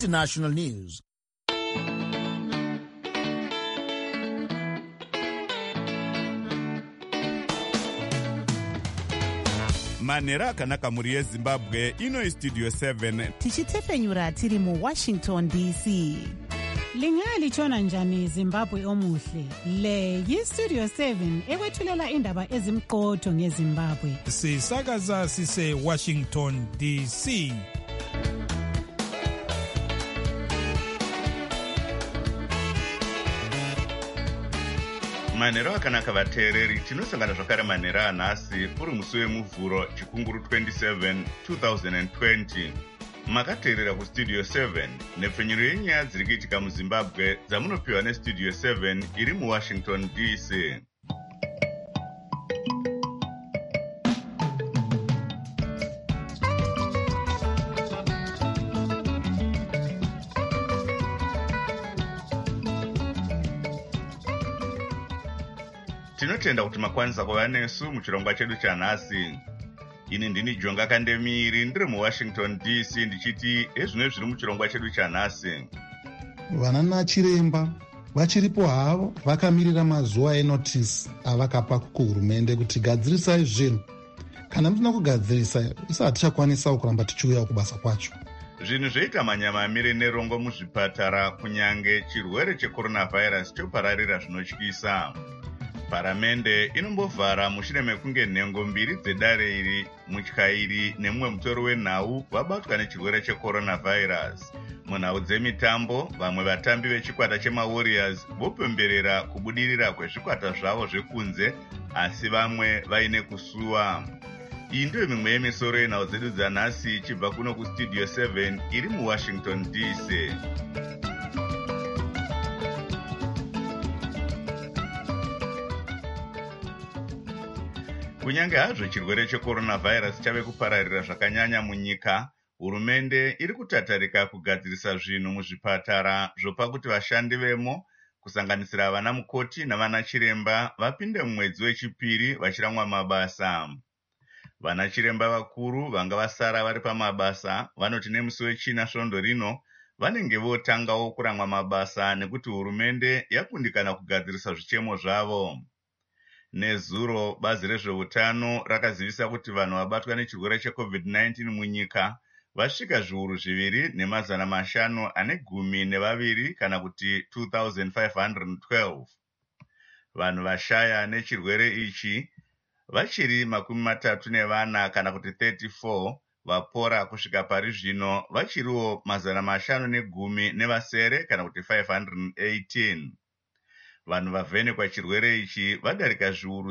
international news. manhero akanaka muri yezimbabwe. ino istudio 7 tichitefenyura tiri muWashington DC. Lingalitshona njani Zimbabwe omuhle? Le yistudio 7 ekwethulela indaba ezimqotho ngeZimbabwe. Sisakaza sise Washington DC. manhero akanaka vateereri. tinosangana zvakare manhero anhasi uri musi wemuvhuro chikunguru 27 2020. makateerera kustudio 7 nepfenyuro yenyaya dziri kuitika muzimbabwe dzamunopiwa nestudio 7 iri muwashington DC. tinotenda kuti makwanisa kuva nesu muchirongwa chedu chanhasi. ini ndini Jonga Kandemiri ndiri muWashington DC ndichiti ezvino zviri muchirongwa chedu chanhasi. Vana nachiremba vachiripo havo vakamirira mazuva enotisi avakapa kuhurumende kuti gadzirisai zvinhu. Kana musina kugadzirisa isa hatichakwanisawo kuramba tichiuya kubasa kwacho. Zvinhu zvoita manyamamire nerongo muzvipatara kunyange chirwere checoronavirus chopararira zvinotyisa. Paramende inombovhara mushure mekunge nhengo mbiri dzedare iri mutyairi nemumwe mutori wenhau vabatwa nechirwere checoronavirus. munhau dzemitambo vamwe vatambi vechikwata chemawarriors vopemberera kubudirira kwezvikwata zvavo zvekunze asi vamwe vaine kusuwa. iyi ndiyo mimwe yemisoro yenhau dzedu dzanhasi ichibva kuno kustudio 7 iri muWashington DC. kunyange hazvo chirwere checoronavirus chave kupararira zvakanyanya munyika, hurumende iri kutatarika kugadzirisa zvinhu muzvipatara zvopa kuti vashandi vemo kusanganisira vana mukoti navana chiremba vapinde mumwedzi wechipiri vachiramwa mabasa. vana chiremba vakuru vanga vasara vari pamabasa vanoti nemusi wechina svondo rino vanenge votangawo kuramwa mabasa nekuti hurumende yakundikana kugadzirisa zvichemo zvavo. nezuro bazi rezveutano rakazivisa kuti vanhu vabatwa nechirwere cheCovid-19 munyika vasvika zviuru 2,512 kana kuti 2,512. vanhu vashaya nechirwere ichi vachiri 34 kana kuti 34, vapora kusvika pari zvino vachiriwo 510 nevasere kana kuti 518. vanhu vavhenekwa chirwere ichi vadarika zviuru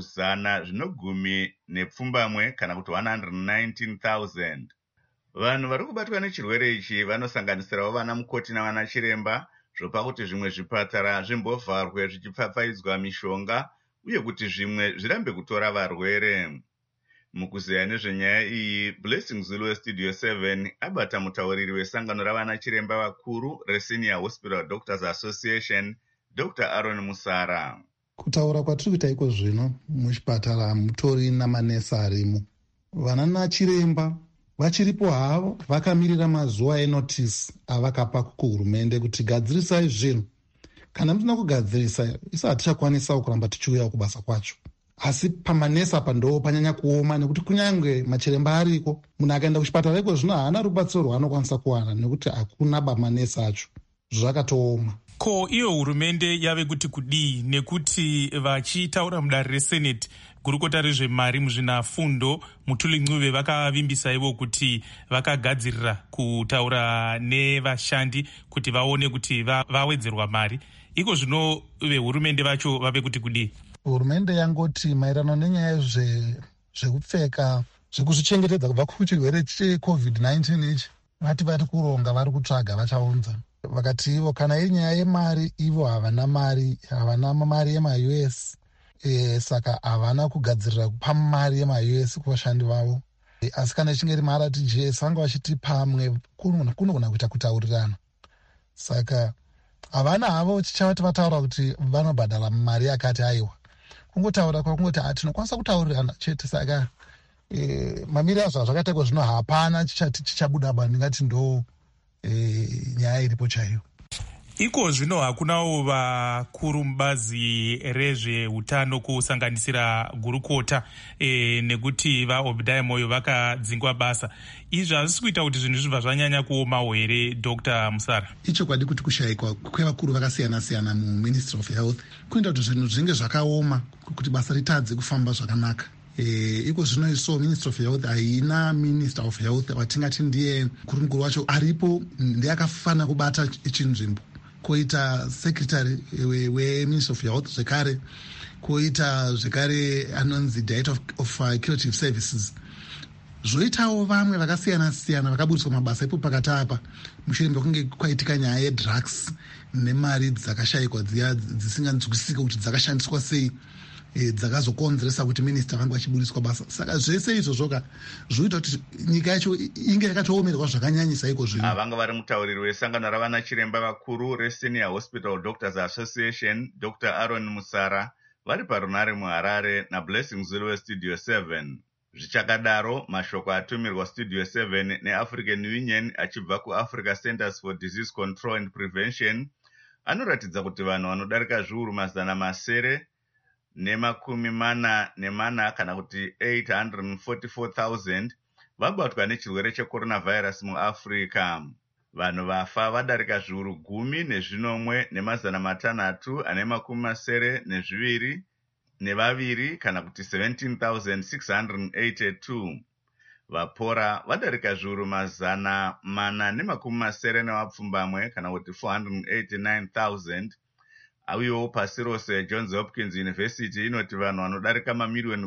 110 kana kuti 119,000. vanhu vari kubatwa nechirwere ichi vanosanganisirawo vana mukoti navana chiremba, zvopa kuti zvimwe zvipatara zvimbovharwe zvichipfapfaidzwa mishonga uye kuti zvimwe zvirambe kutora varwere. mukuzeya nezvenyaya iyi, Blessing Zulu westudio 7 abata mutauriri wesangano ravana chiremba vakuru reSenior Hospital Doctors Association, Dr. Aaron Musara. Kutaura kwatiri kuita iko zvino muchipatara mutori namanesi arimo. vana nachiremba vachiripo havo vakamirira mazuva enotisi avakapa kuhurumende kuti gadzirisai zvinhu. kana musina kugadzirisa isa hatichakwanisawo kuramba tichiuya kubasa kwacho. asi pamanesi apa ndo panyanya kuoma nekuti kunyange machiremba ariko munhu akaenda kuchipatara iko zvino haana rubatsiro rwaanokwanisa kuwana nekuti hakuna bamanesi acho. zvakatooma. Ko iyo hurumende yave kuti kudii nekuti vachitaura mudare reSenate gurukota rezvemari muzvinafundo Mutuli Ncube vakavimbisa ivo kuti vakagadzirira kutaura nevashandi kuti vaone kuti vawedzerwa mari. iko zvino vehurumende vacho vave kuti kudii? hurumende yangoti maererano nenyaya zvekupfeka zvekuzvichengetedza kubva kuchirwere cheCovid-19 ichi vati vari kuronga, vari kutsvaga, vachaunza. vakati ivo kana iri nyaya yemari ivo havana mari yema-US, saka havana kugadzirira kupa mari yema-US kuvashandi vavo. asi kana ichinge iri mari atijesi vanga vachiti pamwe kunogona kuita kutaurirana. saka havana havo chichavati vataura kuti vanobhadhara mari yakati aiwa. kungotaura kwakungoti tinokwanisa kutaurirana chete. saka mamiri azvo zvakaita iko zvino hapana chichabuda ba ndingati ndo nyaya iripo chaiyo. Iko zvino hakunawo vakuru mubazi rezveutano kusanganisira gurukota nekuti vaObadiah Moyo vakadzingwa basa. Izvi hazvisi kuita kuti zvinhu zvibva zvanyanya kuomawo here, Dr. Musara? Ichokwadi kuti kushayikwa kwevakuru vakasiyana-siyana muMinistry of Health kuita kuti zvinhu zvinge zvakaoma, kuti basa ritadze kufamba zvakanaka. Iko zvino iso Ministry of Health haina Minister of Health watingati ndiye mukuru wacho aripo, ndiye akafanira kubata ichinzvimbo. Koita secretary weMinistry of Health zvekare, koita zvekare anonzi Director of Curative Services. Zvoitawo vamwe vakasiyana-siyana vakabudiswa mabasa ipo pakati apa mushure mekunge kwaitika nyaya yedrugs nemari dzakashayikwa dziya dzisinganzwisisika kuti dzakashandiswa sei, dzakazokonzeresa kuti minista vange vachibudiswa basa. Saka zvese izvozvoka zvoita kuti nyika yacho inge yakatoomerwa zvakanyanyisa iko zvino. Vanga vari mutauriri wesangano ravana chiremba vakuru reSenior Hospital Doctors Association, Dr. Aaron Musara, vari parunare muHarare naBlessing Zulu weStudio 7. Zvichakadaro, mashoko atumirwa Studio 7 neAfrican Union achibva kuAfrica Centers for Disease Control and Prevention anoratidza kuti vanhu vanodarika zviuru 444 kana kuti 844,000 vabatwa nechirwere checoronavirus muAfrica. Vanhu vafa vadarika zviuru 10,682 kana kuti 17,682. Vapora vadarika zviuru 490 kana kuti 489,000. Awiwo pasi rose Johns Hopkins University inoti vanhu vanodarika mamiliyoni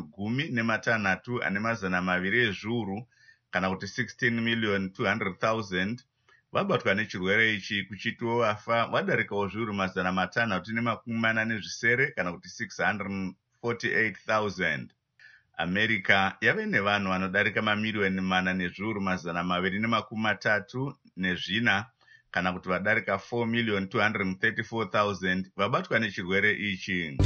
10,200 ezviuru kana kuti 16,200,000 vabatwa nechirwere ichi, kuchitiwo vafa vadarikawo zviuru 640 kana kuti 648,000. America yave nevanhu vanodarika mamiliyoni 4,234 kana kuti vadarika 4,234,000 vabatwa nechirwere ichi.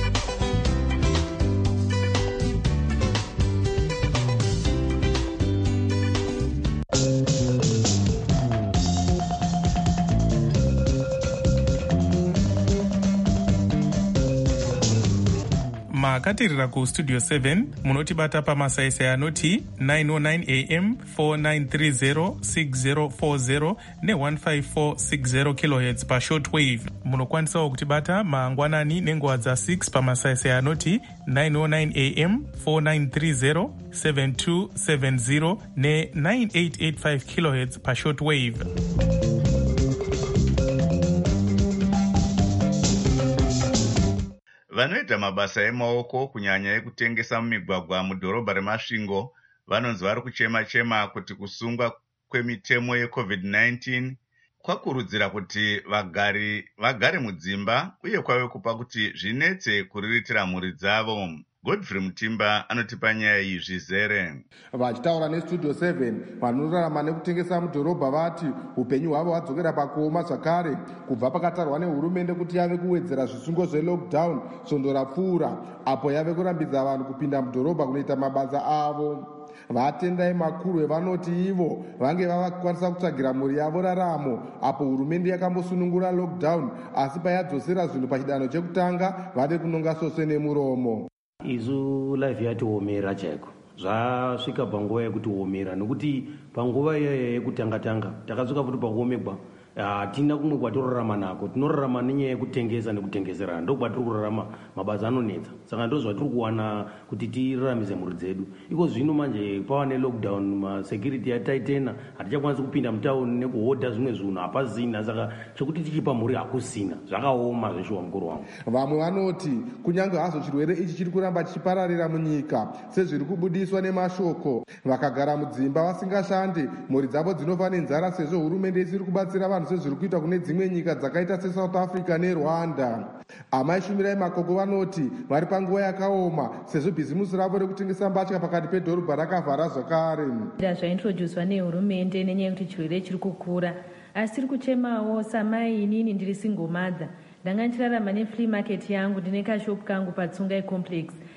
makatirira kustudio 7 munotibata pamasaisai anoti 909 am 4930 6040 ne15460 kHz pashortwave. Munokwanisawo kutibata mangwanani nenguva dza6 pamasaisai anoti 909 am 4930 7270 ne9885 kHz pashortwave. Vanoita mabasa emaoko kunyanya ekutengesa mumigwagwa mudhorobha reMasvingo vanonzi vari kuchema-chema kuti kusungwa kwemitemo yeCovid-19 kwakurudzira kuti vagare mudzimba uye kwave kupa kuti zvinetse kuriritira mhuri dzavo. Godfrey Mutimba anotipa nyaya iyi zvizere. Vachitaura neStudio 7 vanorarama nekutengesa mudhorobha vati upenyu hwavo hwadzokera pakuoma zvakare kubva pakatarwa nehurumende kuti yave kuwedzera zvisungo zvelockdown svondo rapfuura apo yave kurambidza vanhu kupinda mudhorobha kunoita mabasa avo. Vatendai makuru evanoti ivo vange vava kukwanisa kutsvagira mhuri yavo raramo apo hurumende yakambosunungura lockdown, asi payadzosera zvinhu pachidanho chekutanga vave kunonga soswe nemuromo. Izu live yatiomera chaiko zvasvika panguva yekuti omera nekuti panguva iyoyo yekutanga takasvika futi pakuomegwa hatina kumwe kwatorarama nako, tinorarama nenyaya yekutengesa nekutengeserana, ndo kwatiri kurarama, mabasa anonetsa. Saka ndo zvatiri kuwana kuti tiraramise mhuri dzedu. Iko zvino manje pava nelockdown, masecurity yataitena, hatichakwanisi kupinda mutauni nekuhodha zvimwe zvinhu, hapasina, saka chekuti tichipa mhuri hakusina, zvakaoma zveshuwa mukuru wangu. Vamwe vanoti kunyange hazvo chirwere ichi chiri kuramba chichipararira munyika sezviri kubudiswa nemashoko, vakagara mudzimba vasingashande, mhuri dzavo dzinofa nenzara sezvo hurumende isiri kubatsira vanhu sezviri kuita kune dzimwe nyika dzakaita seSouth Africa neRwanda. Amai Shumirai Makoko vanoti vari panguva yakaoma sezvo bhizimusi ravo rekutengesa mbatya pakati pedhorobha rakavhara zvakare. Zvaintroducwa nehurumende nenyaya yekuti chirwere chiri kukura, asi tiri kuchemawo samai inini ndiri single mother. Ndanga ndichirarama nefree market yangu, ndine kashopu kangu paTsungai complex.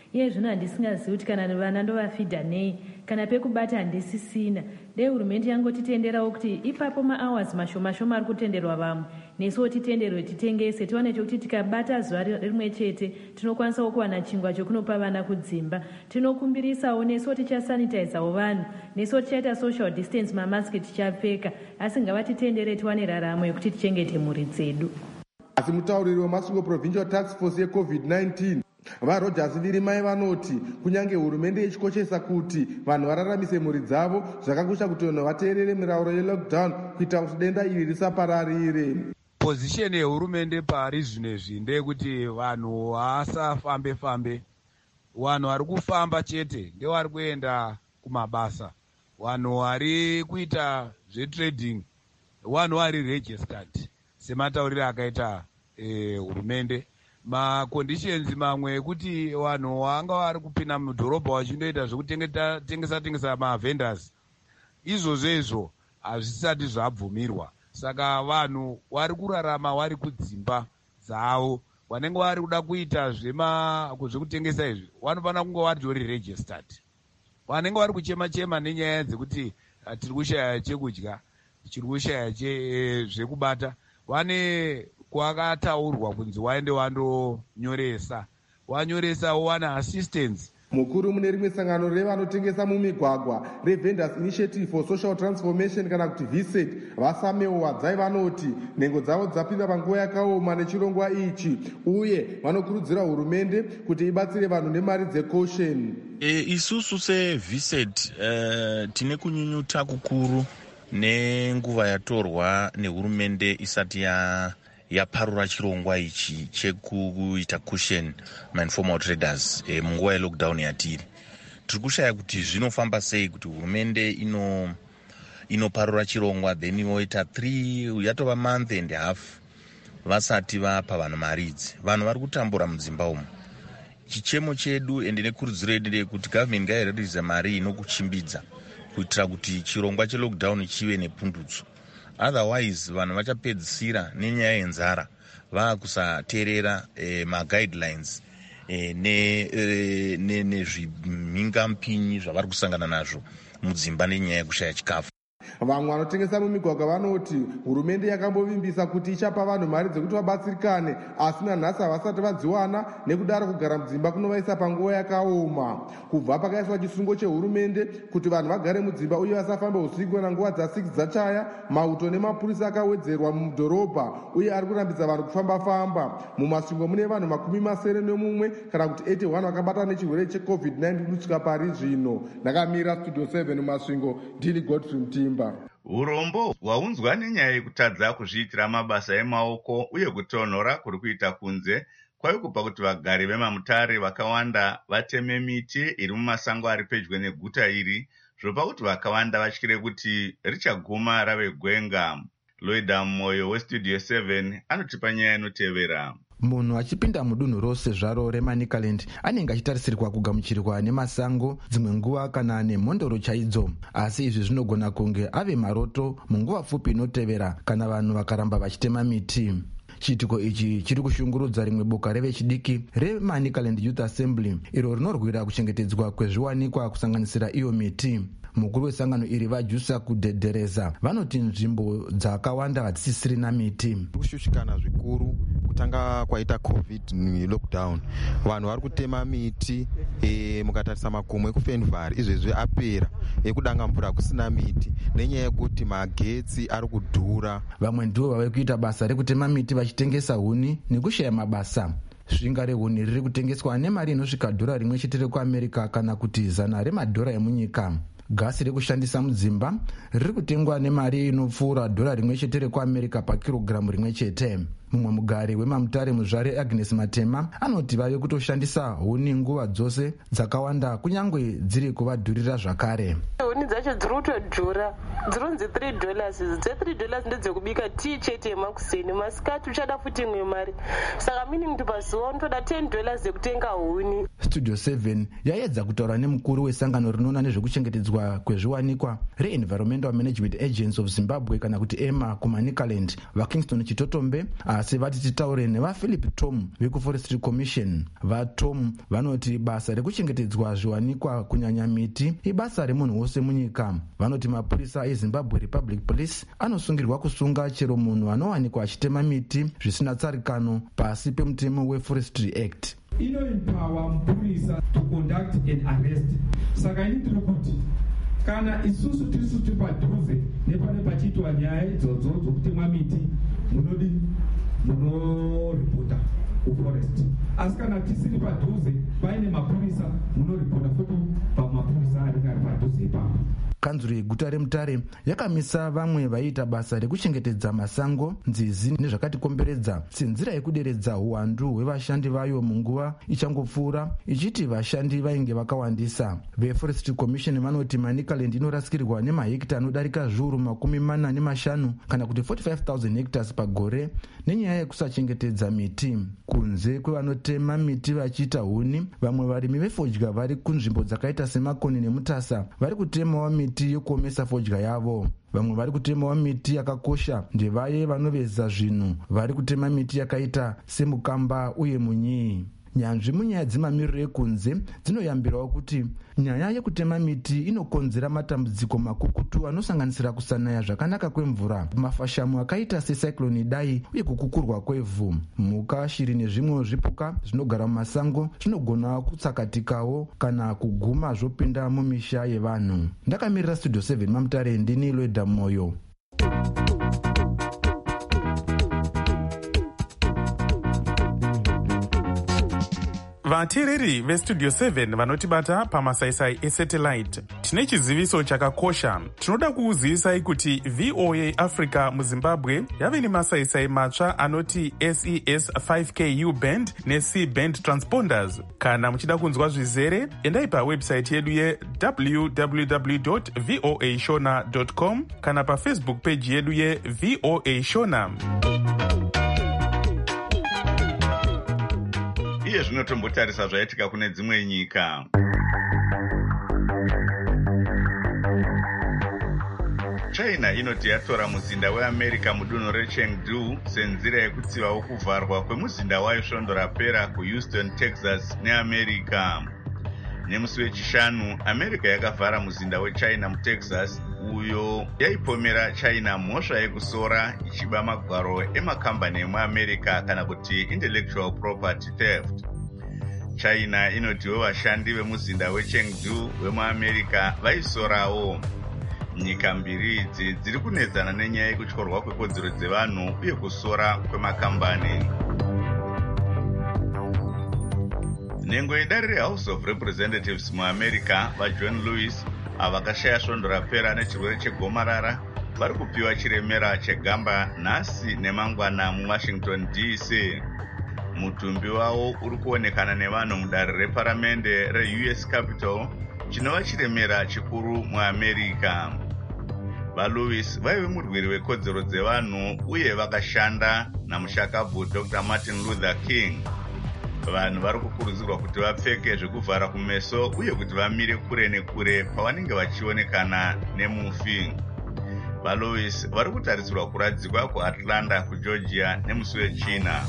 iye zvino handisingazivi kuti kana vana ndovafidha nei, kana pekubata handisisina. Dei hurumende yangotitenderawo kuti ipapo mahours mashoma shoma ari kutenderwa vamwe, nesuwo titenderwe titengese, tiwane chokuti tikabata zuva rimwe chete tinokwanisawo kuwana chingwa chokunopa vana kudzimba. Tinokumbirisawo nesuwo tichasanitizawo vanhu, nesuwo tichaita social distance, mamaski tichapfeka, asi ngavatitendere tiwane raramo yekuti tichengete mhuri dzedu. Asi mutauriri weMasvingo Provincial Task Force yeCovid-19 vaRogers Virimai vanoti kunyange hurumende ichikoshesa kuti vanhu vararamise mhuri dzavo, zvakakosha kuti vanhu vateerere mirayiro yelockdown kuita kuti denda iri risapararire. Position yehurumende pari zvinezvi ndeyekuti vanhu vasafambe-fambe. Vanhu vari kufamba chete ndevari kuenda kumabasa. Vanhu vari kuita zvetrading, vanhu vari registered sematauriro akaita hurumende. Maconditions mamwe ekuti vanhu vanga vari kupinda mudhorobha vachindoita zvekutengesa mavendors, izvozvo hazvisati zvabvumirwa. Saka vanhu vari kurarama vari kudzimba dzavo, vanenge vari kuda kuita zvekutengesa izvi vanofanira kunge vatori registered. Vanenge vari kuchema nenyaya dzekuti tiri kushaya chekudya, tiri kushaya zvekubata, vane kwakataurwa kunzi waende wandonyoresa, wanyoresa wowana assistance. Mukuru mune rimwe sangano revanotengesa mumigwagwa reVendors Initiative for Social Transformation kana kuti VSET, Vasamewo Wadzai vanoti nhengo dzavo dzapinda panguva yakaoma nechirongwa ichi, uye vanokurudzira hurumende kuti ibatsire vanhu nemari dzecaution. Isusu seVSET tine kunyunyuta kukuru nenguva yatorwa nehurumende isati yaparura chirongwa ichi chekuita caution ma-informal traders munguva yelockdown yatiri. Tiri kushaya kuti zvinofamba sei kuti hurumende inoparura chirongwa then yoita 3 yatova month and half vasati vapa vanhu mari idzi. Vanhu vari kutambura mudzimba umu. Chichemo chedu ende nekurudziro yedu ndeyekuti government ngairatidze mari inokuchimbidza kuitira kuti chirongwa chelockdown chive nepundutso. Otherwise vanhu vachapedzisira nenyaya yenzara vakusateerera maguidelines nezvimhingampinyi zvavari kusangana nazvo mudzimba nenyaya yekushaya chikafu. Vamwe vanotengesa mumigwagwa vanoti hurumende yakambovimbisa kuti ichapa vanhu mari dzekuti vabatsirikane, asi nanhasi havasati vadziwana, nekudaro kugara mudzimba kunovaisa panguva yakaoma. Kubva pakaiswa chisungo chehurumende kuti vanhu vagare mudzimba uye vasafamba usiku kana nguva dza6 dzachaya, mauto nemapurisa akawedzerwa mudhorobha uye ari kurambidza vanhu kufamba-famba. Mumasvingo mune vanhu 71 kana kuti 81 vakabatwa nechirwere cheCovid-19 kusvika pari zvino. Ndakamira Studio 7 mumasvingo, ndini Godfrey Mtimba. Urombo hwaunzwa nenyaya yekutadza kuzviitira mabasa emaoko uye kutonhora kuri kuita kunze kwave kupa kuti vagari vemamutare vakawanda vateme miti iri mumasango ari pedyo neguta iri, zvopa kuti vakawanda vatyire kuti richaguma rave gwenga. Loida Moyo weStudio 7 anotipa nyaya inotevera. Munhu achipinda mudunhu rose zvaro reManicaland anenge achitarisirwa kugamuchirwa nemasango, dzimwe nguva kana nemhondoro chaidzo, asi izvi zvinogona kunge ave maroto munguva pfupi inotevera kana vanhu vakaramba vachitema miti. Chiitiko ichi chiri kushungurudza rimwe boka revechidiki reManicaland Youth Assembly iro rinorwira kuchengetedzwa kwezviwanikwa kusanganisira iyo miti. Mukuru wesangano iri vaJusa kudhedhereza vanoti nzvimbo dzakawanda hadzisisirina miti. Kushushikana zvikuru kutanga kwaita covid lockdown, vanhu vari kutema miti mukatarisa makomo ekufenvari izvezvi apera ekudanga mvura kusina miti nenyaya yekuti magetsi ari kudhura. Vamwe ndivo vave kuita basa rekutema miti vachitengesa huni nekushaya mabasa. Zvinga rehuni riri kutengeswa nemari inosvika $1 rimwe chete rekuAmerica kana kuti $100 emunyika. Gasi rekushandisa mudzimba riri kutengwa nemari inopfuura $1 rimwe chete rekuAmerica pakirogiramu rimwe chete. Mumwe mugari wemamutare muzvare Agnes Matema anoti vave kutoshandisa huni nguva dzose dzakawanda kunyange dziri kuvadhurira zvakare. Huni dzacho dziri kutodhura, dzironzi $3. $3 ndedzekubika tii chete yemakuseni, masikati uchada futi imwe mari. Saka meaning kuti pazuva unotoda $10 dzekutenga huni. Studio 7 yaedza kutaura nemukuru wesangano rinoona nezvekuchengetedzwa kwezviwanikwa reEnvironmental Management Agency of Zimbabwe kana kuti EMA kuManicaland, vaKingston Chitotombe, asi vati titaure nevaphilip tom vekuforestry commission. vatom vanoti basa rekuchengetedzwa zviwanikwa kunyanya miti ibasa remunhu wose munyika. vanoti mapurisa ezimbabwe republic police anosungirwa kusunga chero munhu anowanikwa achitema miti zvisina tsarikano pasi pemutemo weforestry act. inoempower mupurisa to conduct an arrest. saka ini tiri kuti kana isusu tirisu tiri padhuze nepane pachiitwa nyaya idzodzo dzokutemwa miti munoripota kuforest, asi kana tisiri padhuze paine mapurisa munoripota futi pamapurisa anenge ari padhuze ipapo. kanzuro yeguta remutare yakamisa vamwe vaiita basa rekuchengetedza masango, nzizi nezvakatikomberedza senzira yekuderedza uwandu hwevashandi vayo munguva ichangopfuura, ichiti vashandi vainge vakawandisa. veforestry commission vanoti manicaland inorasikirwa nemahekta anodarika zviuru 45 kana kuti 45,000 hectares pagore nenyaya yekusachengetedza miti. kunze kwevanotema miti vachiita huni, vamwe varimi vefodya vari kunzvimbo dzakaita semakoni nemutasa vari kutemawo miti yokuomesa fodya yavo. vamwe vari kutemawo miti yakakosha ndevaye vanoveza zvinhu vari kutema miti yakaita semukamba uye munyii. nyanzvi munyaya dzemamiriro ekunze dzinoyambirawo kuti nyaya yekutema miti inokonzera matambudziko makukutu anosanganisira kusanaya zvakanaka kwemvura, mafashamu akaita secyclone Idai uye kukukurwa kwevhu. mhuka, shiri nezvimwewo zvipuka zvinogara mumasango zvinogona kutsakatikawo kana kuguma zvopinda mumisha yevanhu. ndakamirira studio 7 mamutare, ndini Lweda Moyo. vateereri vestudio 7 vanotibata pamasaisai esatellite, tine chiziviso chakakosha. tinoda kuuzivisai kuti VOA Africa muzimbabwe yave nemasaisai matsva anoti SES 5KU band neC band transponders. kana muchida kunzwa zvizere, endai pawebsite yedu ye-www.voashona.com kana pafacebook page yedu ye-VOA Shona. iye zvinotombotarisa zvaitika kune dzimwe nyika. china inoti yatora muzinda weamerica mudunhu rechengdu senzira yekutsivawo kuvharwa kwemuzinda wayo svondo rapera kuhouston, texas neamerica. nemusi wechishanu, america yakavhara muzinda wechina mutexas uyo yaipomera china mhosva yekusora ichiba magwaro emakambani emuamerica kana kuti intellectual property theft. china inotiwo vashandi vemuzinda wechengdu wemuamerica vaisorawo. nyika mbiri idzi dziri kunedzana nenyaya yekutyorwa kwekodzero dzevanhu uye kusora kwemakambani. nhengo yedare rehouse of representatives muamerica vajohn lewis avakashaya svondo rapera nechirwere chegomarara vari kupiwa chiremera chegamba nhasi nemangwana muwashington DC. mutumbi wavo uri kuonekana nevanhu mudare reparamende reUS Capitol, chinova chiremera chikuru muamerica. valewis vaive murwiri wekodzero dzevanhu uye vakashanda namushakabvu Dr. Martin Luther King. vanhu vari kukurudzirwa kuti vapfeke zvekuvhara kumeso uye kuti vamire kure nekure pavanenge vachionekana nemufi. valewis vari kutarisirwa kuradzikwa kuAtlanta kuGeorgia nemusi wechina.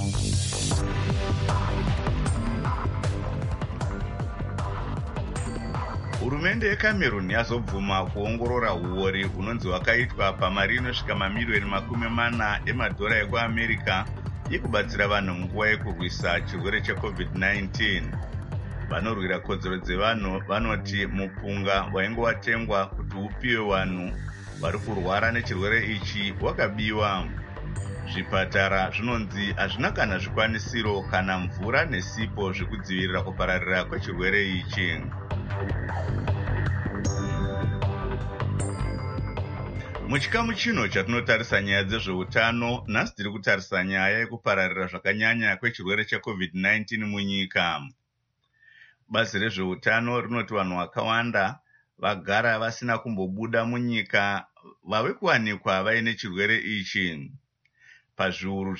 hurumende yecameroon yazobvuma kuongorora uori hunonzi hwakaitwa pamari inosvika mamiliyoni 40 emadhora ekuamerica yekubatsira vanhu munguva yekurwisa chirwere cheCovid-19. vanorwira kodzero dzevanhu vanoti mupunga wainge watengwa kuti upiwe vanhu vari kurwara nechirwere ichi wakabiwa. zvipatara zvinonzi hazvina kana zvikwanisiro kana mvura nesipo zvekudzivirira kupararira kwechirwere ichi. muchikamu chino chatinotarisa nyaya dzezveutano, nhasi tiri kutarisa nyaya yekupararira zvakanyanya kwechirwere cheCovid-19 munyika. bazi rezveutano rinoti vanhu vakawanda vagara vasina kumbobuda munyika vave kuwanikwa vaine chirwere ichi. pazviuru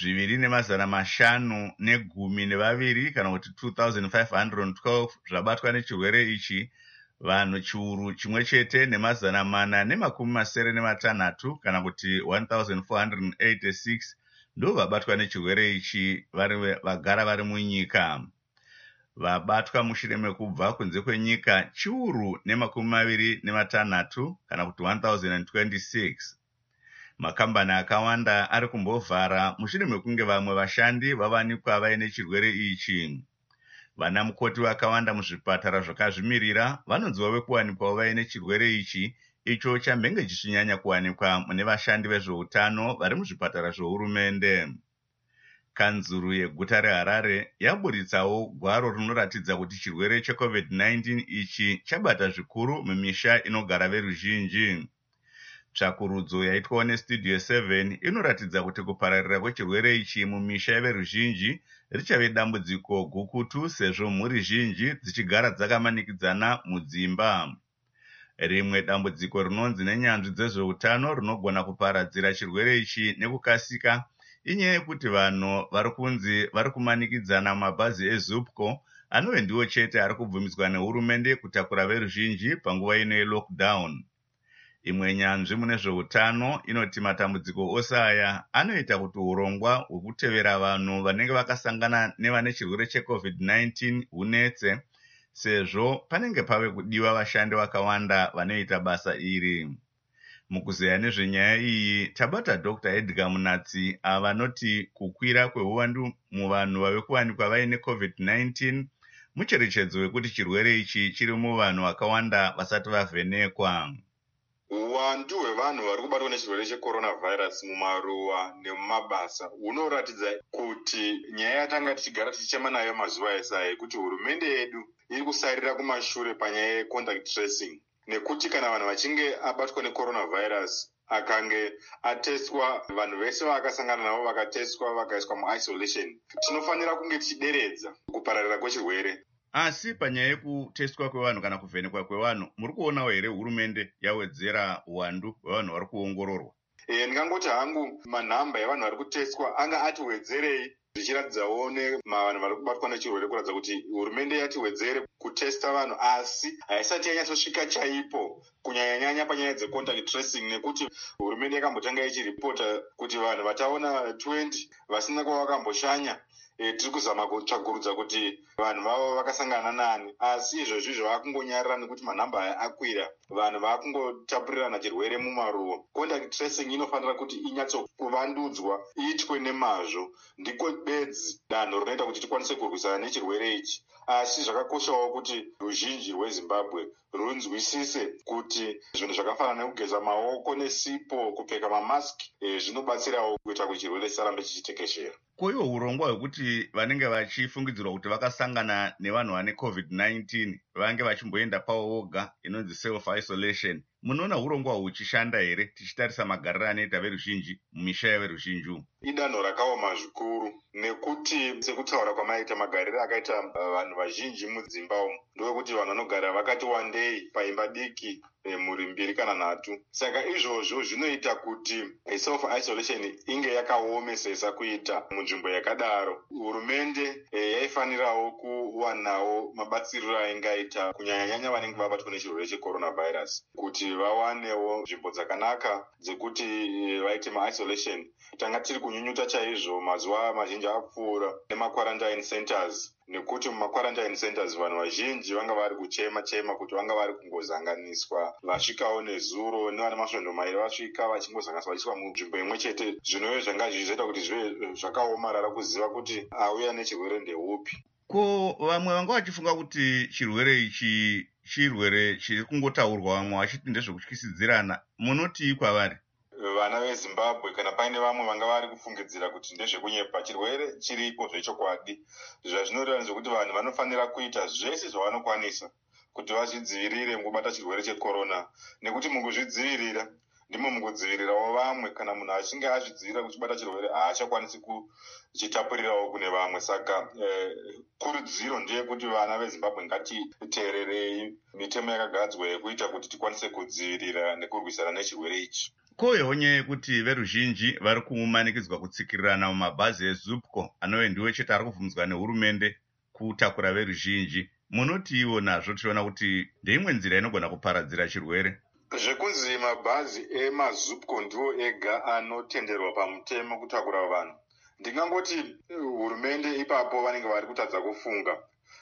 2,512 kana kuti 2,512 zvabatwa nechirwere ichi, vanhu chiuru chimwe chete ne496 kana kuti 1,486 ndo vabatwa nechirwere ichi vagara vari munyika. Vabatwa mushure mekubva kunze kwenyika chiuru ne26 kana kuti 1026. Makambani akawanda ari kumbovhara mushure mekunge vamwe vashandi vavanikwa vaine chirwere ichi. Vana mukoti vakawanda muzvipatara zvakazvimirira vanonzwawo kuwanikwawo vaine chirwere ichi, icho chamhenge chichinyanya kuwanikwa mune vashandi vezveutano vari muzvipatara zvohurumende. Kanzuru yeguta reHarare yaburitsawo gwaro rinoratidza kuti chirwere cheCovid-19 ichi chabata zvikuru mumisha inogara veruzhinji. Tsvakurudzo yaitwawo neStudio 7 inoratidza kuti kupararira kwechirwere ichi mumisha yeveruzhinji richave dambudziko gukutu sezvo mhuri zhinji dzichigara dzakamanikidzana mudzimba. Rimwe dambudziko rinonzi nenyanzvi dzezveutano rinogona kuparadzira chirwere ichi nekukasika inyaya yekuti vanhu vari kunzi vari kumanikidzana mumabhazi eZupco anove ndiwo chete ari kubvumidzwa nehurumende kutakura veruzhinji panguva ino yelockdown. Imwe nyanzvi mune zveutano inoti matambudziko ose aya anoita kuti urongwa hwekutevera vanhu vanenge vakasangana nevane chirwere cheCovid-19 hunetse, sezvo panenge pave kudiwa vashandi vakawanda vanoita basa iri. Mukuzeya nezvenyaya iyi tabata Dr. Edgar Munatsi avanoti kukwira kweuwandu muvanhu vave kuwanikwa vaine COVID-19 mucherechedzo wekuti chirwere ichi chiri muvanhu vakawanda vasati vavhenekwa. Uwandu hwevanhu vari kubatwa nechirwere checoronavirus mumaruwa nemumabasa hunoratidza kuti nyaya yatanga tichigara tichichema nayo mazuva ese aya kuti hurumende yedu iri kusarira kumashure panyaya yecontact tracing, nekuti kana vanhu vachinge abatwa necoronavirus akange atestwa, vanhu vese vaakasangana navo vakatestwa vakaiswa muisolation, tinofanira kunge tichideredza kupararira kwechirwere. Asi panyaya yekutestwa kwevanhu kana kuvhenekwa kwevanhu, muri kuonawo here hurumende yawedzera uwandu hwevanhu vari kuongororwa? Ndingangoti hangu manhamba evanhu vari kutestwa anga atiwedzerei, zvichiratidzawo nevanhu vari kubatwa nechirwere kuratidza kuti hurumende yatiwedzere kutesta vanhu, asi haisati yanyatsosvika chaipo kunyanya-nyanya panyaya dzecontact tracing, nekuti hurumende yakambotanga ichiripota kuti vanhu vataona 20 vasina kwavakamboshanya tiri kuzama kutsvagurudza kuti vanhu vavo vakasangana nani, asi izvozvi zvavakungonyarira nekuti manhamba aya akwira, vanhu vakungotapurirana chirwere mumaruwa. Contact tracing inofanira kuti inyatsokuvandudzwa, iitwe nemazvo, ndiko bedzi danho rinoita kuti tikwanise kurwisana nechirwere ichi. Asi zvakakoshawo kuti ruzhinji rweZimbabwe runzwisise kuti zvinhu zvakafanana nekugeza maoko nesipo, kupfeka mamaski zvinobatsirawo kuita kuti chirwere chisarambe chichitekeshera. Koiwo urongwa hwekuti vanenge vachifungidzirwa kuti vakasangana nevanhu vane COVID-19 vange vachimboenda pavo voga, inonzi self-isolation, munoona urongwa huchishanda here tichitarisa magariro anoita veruzhinji mumisha yaveruzhinji? Idanho rakaoma zvikuru, nekuti sekutaura kwamaita magariro akaita vanhu vazhinji mudzimba umu ndokuti vanhu vanogara vakati wandei paimba diki, mhuri 2 kana 3. Saka izvozvo zvinoita kuti self-isolation inge yakaomesesa kuita munzvimbo yakadaro. Hurumende yaifanirawo kuwanawo mabatsiriro aingaita kunyanya-nyanya vanenge vabatwa nechirwere checoronavirus, kuti vawanewo nzvimbo dzakanaka dzekuti vaite maisolation. Tanga tiri kunyunyuta chaizvo mazuva mazhinji apfuura nemakwarantine centers, nekuti mumakwarantine centers vanhu vazhinji vanga vari kuchema kuti vanga vari kungozanganiswa, vasvikawo nezuro nevane masvondo mairi vasvika vachingozanganiswa vachiiswa munzvimbo imwe chete, zvinove zvanga zvichizoita kuti zvive zvakaomarara kuziva kuti auya nechirwere ndeupi. Ko vamwe vanga vachifunga kuti chirwere ichi chirwere chiri kungotaurwa, vamwe vachiti ndezvekutyisidzirana, munoti kwavari? Vana veZimbabwe kana paine vamwe vanga vari kufungidzira kuti ndezvekunyepa, chirwere chiripo zvechokwadi. Zvazvinoratidza zvekuti vanhu vanofanira kuita zvese zvavanokwanisa kuti vazvidzivirire mukubata chirwere checorona, nekuti mukuzvidzivirira ndimo mukudzivirirawo vamwe. Kana munhu achinge azvidzivirira kuchibata chirwere haachakwanisi kuchitapurirawo kune vamwe. Saka kurudziro ndeyekuti vana veZimbabwe ngatiteererei mitemo yakagadzwa yekuita kuti tikwanise kudzivirira nekurwisana nechirwere ichi. Koyewo nyaya yekuti veruzhinji vari kumanikidzwa kutsikirirana mumabhazi eZupco anove ndiwo chete ari kubvumidzwa nehurumende kutakura veruzhinji, munoti ivo nazvo tichiona kuti ndeimwe nzira inogona kuparadzira chirwere? zvekunzi mabhazi emazupco ndiwo ega anotenderwa pamutemo kutakura vanhu, ndingangoti hurumende ipapo vanenge vari kutadza kufunga,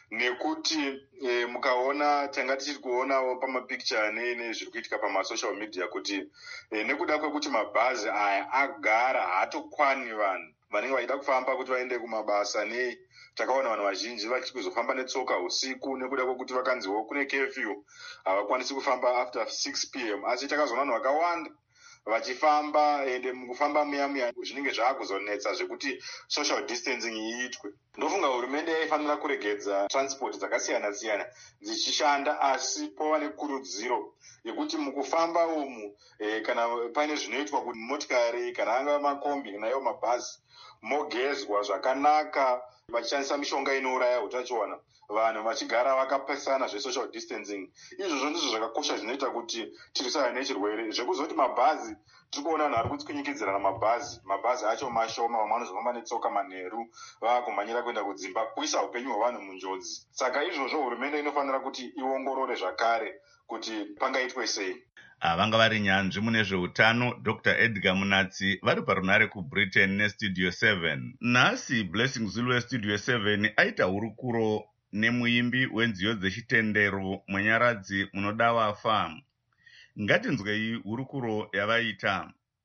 nekuti mukaona tanga tichiri kuonawo pamapicture nezviri kuitika pamasocial media kuti nekuda kwekuti mabhazi aya agara haatokwani vanhu vanenge vachida kufamba kuti vaende kumabasa nei. Takaona vanhu vazhinji vachiri kuzofamba netsoka usiku nekuda kwekuti vakanziwo kune curfew, havakwanisi kufamba after 6 p.m. asi takazoona vanhu vakawanda vachifamba, ende mukufamba muya zvinenge zvaakuzonetsa zvekuti social distancing iitwe. Ndofunga hurumende yaifanira kuregedza transport dzakasiyana siyana dzichishanda, asi pova nekurudziro yekuti mukufamba umu kana paine zvinoitwa kuti motikari kana angava makombi kana iwo mabhazi mogezwa zvakanaka, vachishandisa mishonga inouraya utachiona, vanhu vachigara vakapesana zvesocial distancing. Izvozvo ndizvo zvakakosha zvinoita kuti tirwisane nechirwere. Zvekuzoti mabhazi tiri kuona vanhu vari kutsvinyikidzira mabhazi acho mashoma, vamwe vanozofamba netsoka manheru vakumhanyira kuenda kudzimba, kuisa upenyu hwevanhu munjodzi. Saka izvozvo hurumende inofanira kuti iongorore zvakare kuti pangaitwe sei. Vanga vari nyanzvi mune zveutano Dr. Edgar Munatsi vari parunare kuBritain neStudio 7. Nhasi Blessing Zulu weStudio 7 aita hurukuro nemuimbi wenziyo dzechitendero Munyaradzi munoda wafa. Ngatinzwei hurukuro yavaita.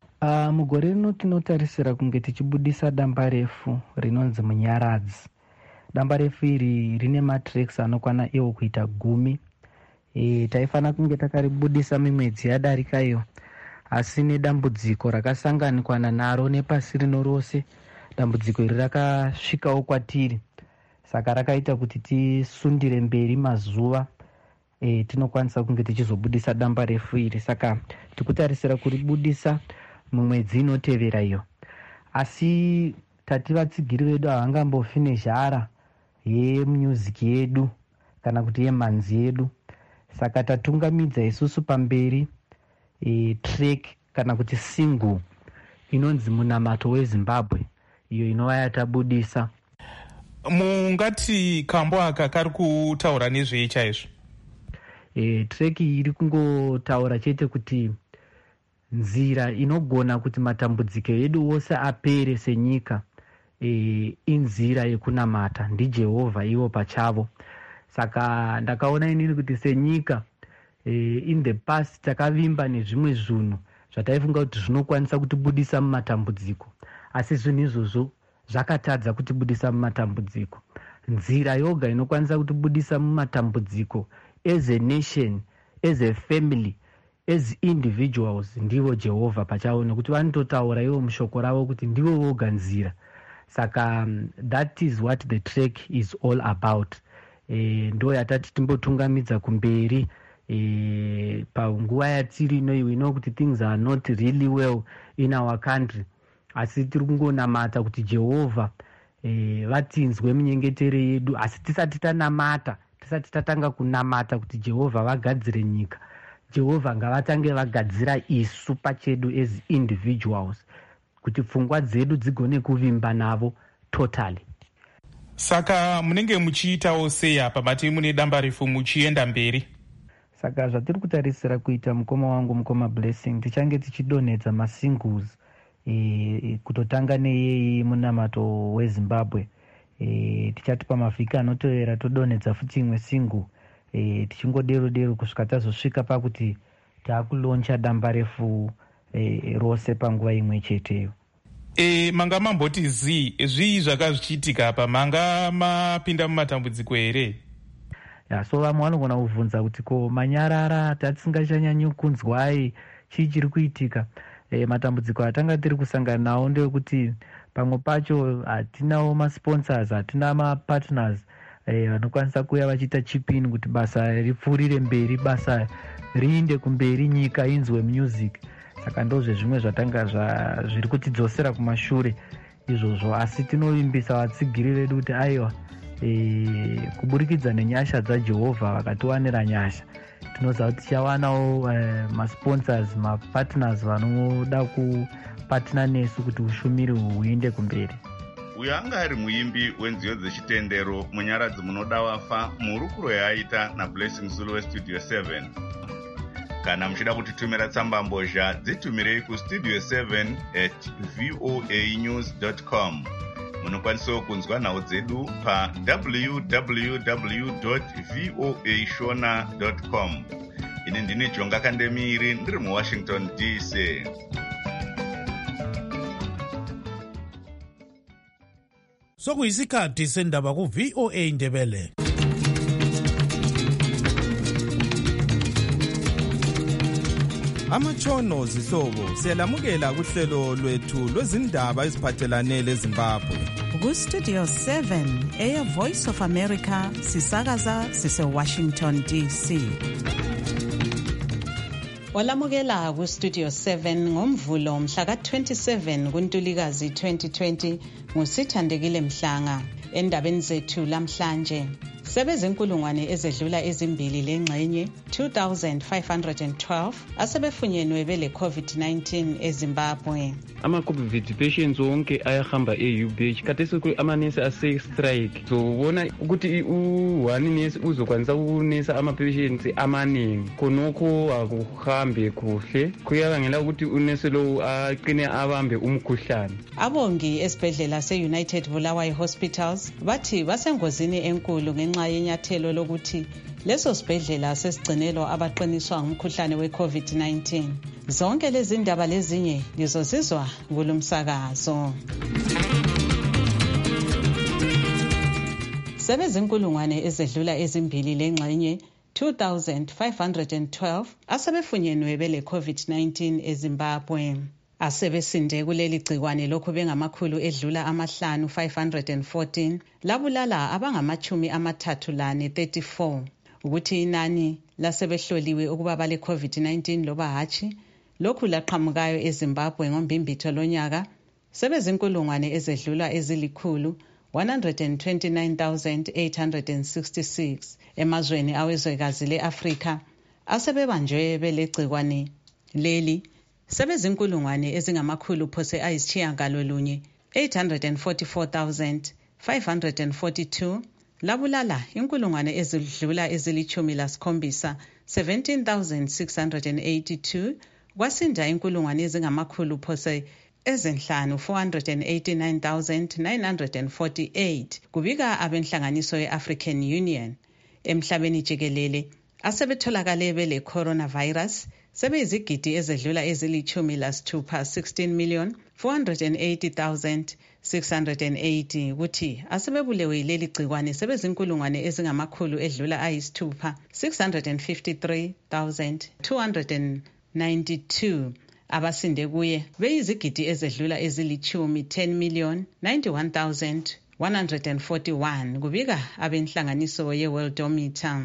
Mugore rino tinotarisira kunge tichibudisa damba refu rinonzi Munyaradzi. Damba refu iri rine matracks anokwana iwo kuita 10. Taifana kunge takaribudisa mimwedzi yadarikayo, asi nedambudziko rakasanganikwana naro nepasi rino rose, dambudziko iri rakasvikawo kwatiri, saka rakaita kuti tisundire mberi mazuva tinokwanisa kunge tichizobudisa damba refu iri. Saka tikutarisira kuribudisa mumwedzi inotevera iyo, asi tati vatsigiri vedu havangambofi nezhara yemusic yedu kana kuti yemanzi yedu. Saka tatungamidza isusu pamberi track kana kuti single inonzi Munamato weZimbabwe, iyo inova yatabudisa. Mungati kambo aka kari kutaura nezvei chaizvo? Track iri kungotaura chete kuti nzira inogona kuti matambudziko edu wose apere senyika inzira yekunamata ndiJehovha ivo pachavo. Saka ndakaona inini kuti senyika in the past takavimba nezvimwe zvinhu zvataifunga kuti zvinokwanisa kutibudisa mumatambudziko, asi zvinhu izvozvo zvakatadza kutibudisa mumatambudziko. Nzira yoga inokwanisa kutibudisa mumatambudziko as a nation, as a family, as individuals ndivo Jehovha pachavo, nekuti vanototaura ivo mushoko ravo kuti ndivo voga nzira. Saka that is what the track is all about. Ndo yatati timbotungamidza kumberi panguva yatiri ino. We know kuti things are not really well in our country, asi tiri kungonamata kuti Jehovha vatinzwe munyengetere yedu, asi tisati tanamata, tisati tatanga kunamata kuti Jehovha vagadzire nyika, Jehovha ngavatange vagadzira isu pachedu as individuals, kuti pfungwa dzedu dzigone kuvimba navo totally. Saka munenge muchiitawo sei apa bati mune damba refu muchienda mberi? Saka zvatiri kutarisira kuita mukoma Blessing, tichange tichidonhedza masingles kutotanga neyei Munamato weZimbabwe. Tichati pamavhiki anotevera todonhedza futi imwe single, tichingodero kusvika tazosvika pakuti taakuloncha damba refu rose panguva imwe cheteyo. Manga mamboti zvii zvaka zvichiitika apa? Manga mapinda mumatambudziko here? So vamwe vanogona kubvunza kuti ko manyarara tatisingachanyanyi kunzwai, chii chiri kuitika? Matambudziko atanga tiri kusangana nawo ndeyekuti pamwe pacho hatinawo masponsors, hatina mapartners vanokwanisa kuuya vachiita chipini kuti basa ripfuurire mberi, basa riinde kumberi, nyika inzwe music. Saka ndozvezvimwe zvatanga zviri kutidzosera kumashure izvozvo, asi tinovimbisa vatsigiri vedu kuti aiwa, kuburikidza nenyasha dzaJehovha vakatiwanira nyasha, tinoziva kuti tichawanawo masponsors, mapartners vanoda kupatna nesu kuti ushumiri huinde kumberi. Uyo anga ari muimbi wenziyo dzechitendero Munyaradzi munoda wafa, muhurukuro yaaita naBlessing Zulu weStudio 7. Kana muchida kutitumira tsambambozha, dzitumirei kustudio 7@voanews.com. Munokwanisawo kunzwa nhau dzedu pa www.voashona.com. Ini ndini Jonga Kandemiri ndiri muWashington DC. Sokuyisikhathi sendaba ku-VOA Ndebele. Amatshono zihlobo siyalamukela kuhlelo lwethu lwezindaba eziphathelane leZimbabwe. Ku-Studio 7 Voice of America sisakaza sise-Washington DC. Walamukela ku-Studio 7 ngomvulo mhla ka-27 kuNtulikazi 2020 nguSithandekile Mhlanga. Endabeni zethu lamhlanje, sebezinkulungwane ezedlula ezimbili lengxenye 2512 asebefunyenwe bele COVID-19 eZimbabwe. Ama-COVID patients wonke ayahamba e-UBH kathesi amanesi ase-strike. Sobona ukuthi u-one nesi uzokwanisa ukunesa ama-patients amaningi, khonokho akuhambe kuhle, kuyabangela ukuthi unesi lowu aqine abambe umkhuhlane. Abongi esibhedlela se-United Bulawayo Hospitals bathi basengozini enkulu ngenxa yenyathelo lokuthi leso sibhedlela sesigcinelwa abaqiniswa ngumkhuhlane we-COVID-19. Zonke lezi ndaba lezinye lizozizwa kulumsakazo. Sebezinkulungwane ezedlula ezimbili lengxenye 2512 asebefunyenwe bele COVID-19 eZimbabwe. Asebesinde kuleli gcikwane lokhu bengamakhulu edlula 514 labulala abangamachumi amathathu lane 34. Ukuthi inani lasebehloliwe ukuba bale COVID-19 loba hatshi lokhu laqhamukayo eZimbabwe ngombimbitho lonyaka sebezinkulungwane ezedlula ezilikhulu 129,866 emazweni awezwekazi le-Afrika asebebanjwe belegcikwane leli sebezinkulungwane ezingamakhulu phose ayisitshiyagalolunye 844,542 labulala inkulungwane ezidlula ezilichumi lasikhombisa 17,682 kwasinda inkulungwane ezingamakhulu phose ezenhlanu 489,948 kubika abenhlanganiso ye-African Union. Emhlabeni jikelele asebetholakale bele coronavirus sebeyizigidi ezedlula ezilichumi lasithupha 16,480,680 kuthi asebebulewe yileli gcikwane sebezinkulungwane ezingamakhulu edlula ayisithupha 653,292 abasinde kuye beyizigidi ezedlula ezilichumi 10,091,141 kubika abenhlanganiso ye-Worldometer.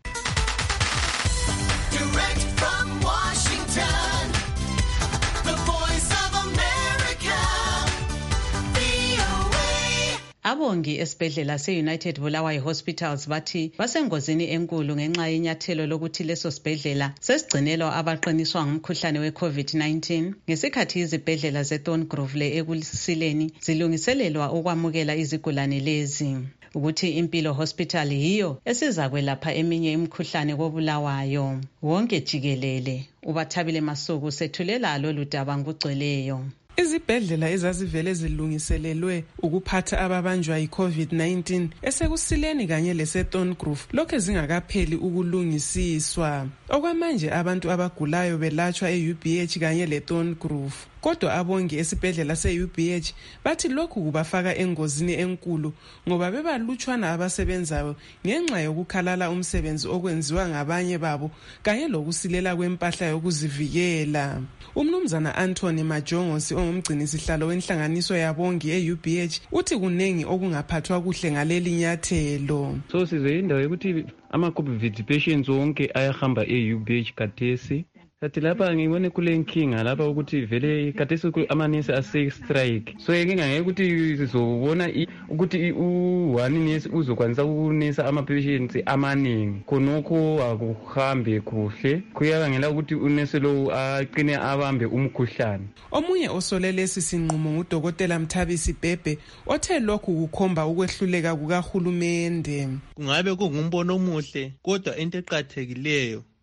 Abongi esibhedlela se-United Bulawayo Hospitals bathi basengozini enkulu ngenxa yenyathelo lokuthi leso sibhedlela sesigcinelwa abaqiniswa ngumkhuhlane we-COVID-19 ngesikhathi izibhedlela zeThorngrove ekusileni zilungiselelwa ukwamukela izigulane lezi. Ukuthi Impilo Hospital yiyo esizakwelapha eminye imikhuhlane koBulawayo wonke jikelele. UBathabile Masuku sethulela lolu daba ngokugcweleyo. Izibhedlela ezazivele zilungiselelwe ukuphatha ababanjwa yi-COVID-19 esekusileni kanye leseThorngrove lokho zingakapheli ukulungisiswa. Okwamanje abantu abagulayo belatshwa e-UBH kanye leThorngrove. Kodwa abongi esibhedlela se-UBH bathi lokhu kubafaka engozini enkulu ngoba bebalutshwana abasebenzayo ngenxa yokukhalala umsebenzi okwenziwa ngabanye babo kanye lokusilela kwempahla yokuzivikela. Umnumzana Anthony Majongosi ongumgcinisihlalo wenhlanganiso yabongi e-UBH uthi kunengi okungaphathwa kuhle ngaleli nyathelo. So sizwe indawo yokuthi ama-COVID patients wonke ayahamba e-UBH kathesi. Sathi lapha ngibone kule nkinga lapha ukuthi vele kathesi amanesi ase-strike. So inkinga ngeke ukuthi sizobona ukuthi u-one nesi uzokwanisa ukunesa ama-patients amaningi. Khonokho akuhambe kuhle. Kuyabangela ukuthi unesi lowu aqine abambe umkhuhlane. Omunye osolelesi sinqumo ngudokotela Mthabisi Bhebhe othe lokhu kukhomba ukwehluleka kukahulumende. Kungabe kungumbono omuhle kodwa into eqhathekileyo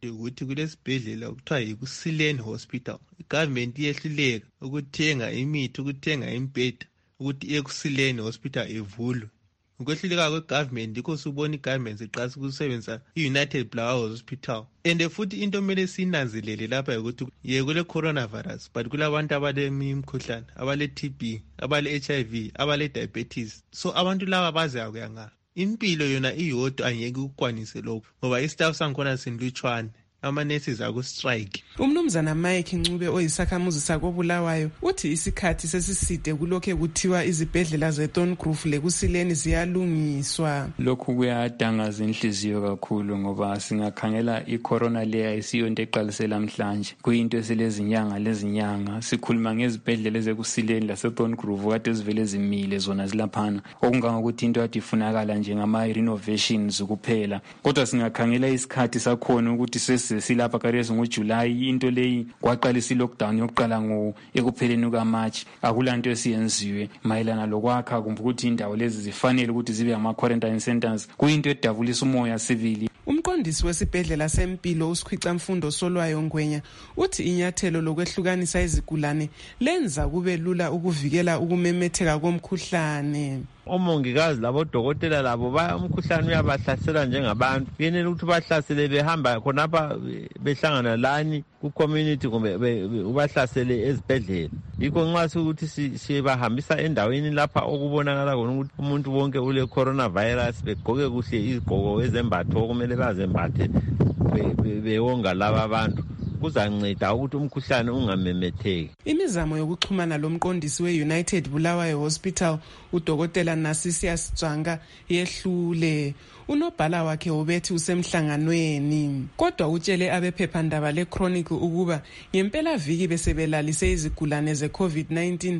iyodwa ukuthi kulesibhedlela okuthiwa yiku-Silene Hospital igovernment iyehluleka ukuthenga imithi, ukuthenga imbheda ukuthi eku-Silene Hospital ivulwe. Ukwehluleka kwegovernment yikho subona igovernment siqalisa ukusebenzisa i-United Blood Hospital. And futhi into kumele sinanzelele lapha ukuthi kule coronavirus but kulabantu abalemikhuhlane, abale-TB, abale-HIV, abale-diabetes. So abantu laba baza kuya ngaphi. Impilo yona iyodwa angeke ukukwanise lokho ngoba istaff sankhona sinlutshwane. Ama-nurses aku-strike. Umnumzana Mike Ncube oyisakhamuzi sakoBulawayo uthi isikhathi sesiside kulokhe kuthiwa izibhedlela zeThorngrove lekuSileni ziyalungiswa. Lokhu kuyadangaza inhliziyo kakhulu ngoba singakhangela icorona leya isiyonto eqalisela namhlanje. Kuyinto esilezinyanga sikhuluma ngezibhedlela ezekuSileni laseThorngrove kade zivele zimile zona zilaphana. Okungangokuthi into kade ifunakala nje ngama-renovations kuphela. Kodwa singakhangela isikhathi sakhona ukuthi silapha karezi ngoJuly into leyi kwaqalisa i-lockdown yokuqala ekupheleni kukaMarch. Akulanto esiyenziwe mayelana lokwakha kumbe ukuthi indawo lezi zifanele ukuthi zibe ama-quarantine centers. Kuyinto edabulisa umoya sivili. Umqondisi wesibhedlela sempilo uSikhwicamfundo Solwayo Ngwenya uthi inyathelo lokwehlukanisa izigulane lenza kube lula ukuvikela ukumemetheka komkhuhlane. Omongikazi labodokotela labo umkhuhlane uyabahlasela njengabantu. Kuyenela ukuthi bahlasele behamba khonapha behlangana lani ku-community kumbe ubahlasele ezibhedlela. Yikho nxa sikuthi sibahambisa endaweni lapha okubonakala khona ukuthi umuntu wonke ule coronavirus begqoke kuhle izigqoko ezembatho okumele bazembathe bewonga laba abantu. Kuzanceda ukuthi umkhuhlane ungamemetheki. Imizamo yokuxhumana lomqondisi we-United Bulawayo Hospital uDokotela Narcisius Tswanga yehlule. Unobhala wakhe ubethi usemhlanganweni. Kodwa utshele abephephandaba le-Chronicle ukuba ngempela viki besebelalise izigulane ze-COVID-19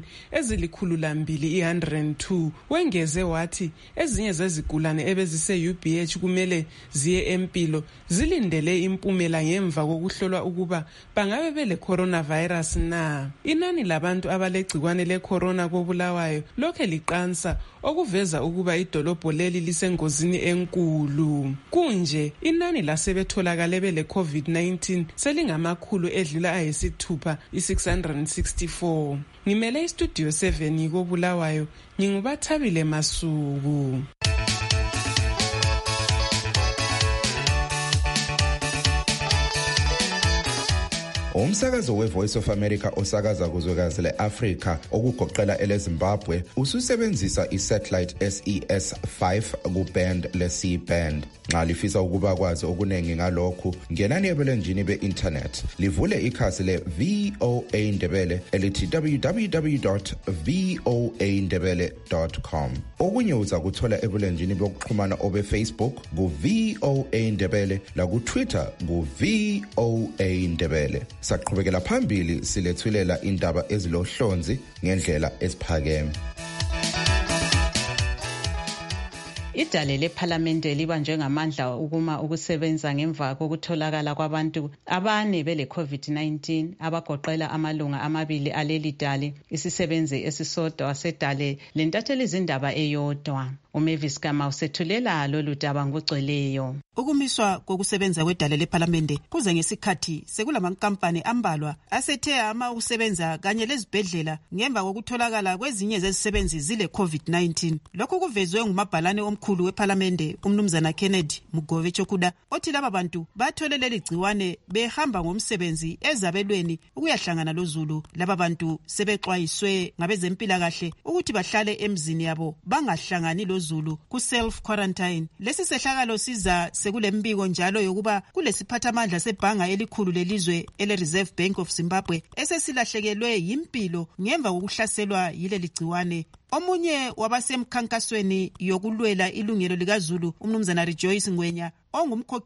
ezili-202. Wengeze wathi ezinye zezigulane ebezise-UBH kumele ziye empilo zilindele impumela ngemva kokuhlolwa ukuba bangabe bele-coronavirus na. Inani labantu abalegcikwane le-corona koBulawayo lokhe liqansa okuveza ukuba idolobho leli lisengozini enkulu. Kunje inani lasebetholakale bele-COVID-19 selingamakhulu edlula ayisithupha i-664. Ngimele istudio 7 koBulawayo, nginguBathabile Masuku. Umsakazo weVoice of America osakaza kuzwekazi le-Afrika okugoqela eleZimbabwe ususebenzisa isatellite SES5 kuband le-C-band. Nxa lifisa ukuba kwazi okunengi ngalokhu, ngenani ebulenjini be-internet. Livule ikhasi le-VOA Ndebele elithi www.voandebele.com. Okunye uza kuthola ebulenjini bokuxhumana obe-Facebook ku-VOA Ndebele laku-Twitter ku-VOA Ndebele. Saqhubekela phambili silethulela indaba ezilohlonzi ngendlela esiphakeme. Idale lephalamende libanjwe ngamandla ukuma ukusebenza ngemva kokutholakala kwabantu abane bele-COVID-19 abagoqela amalunga amabili aleli dale, isisebenzi esisodwa sedale lentatheli izindaba eyodwa. uMavis Kama usethulela lolu daba ngogcweleyo. Ukumiswa kokusebenza kwedale lephalamende kuze ngesikhathi sekulamankampani ambalwa asethe ukusebenza kanye lezibhedlela ngemva kokutholakala kwezinye zezisebenzi zile COVID-19. Lokhu kuvezwe ngumabhalane omkhulu wephalamende umnumzana Kennedy Mugove Chokuda othi laba bantu bathole leli gciwane behamba ngomsebenzi ezabelweni ukuyahlangana loZulu. Laba bantu sebexwayiswe ngabezempilakahle ukuthi bahlale emzini yabo bangahlangani loZulu ku self quarantine. Lesi sehlakalo siza sekulembiko njalo yokuba kulesiphathamandla sebhanga elikhulu lelizwe ele-Reserve Bank of Zimbabwe esesilahlekelwe yimpilo ngemva kokuhlaselwa yileli gciwane. Omunye wabasemkhankasweni yokulwela ilungelo likaZulu umnumzana Rejoice Ngwenya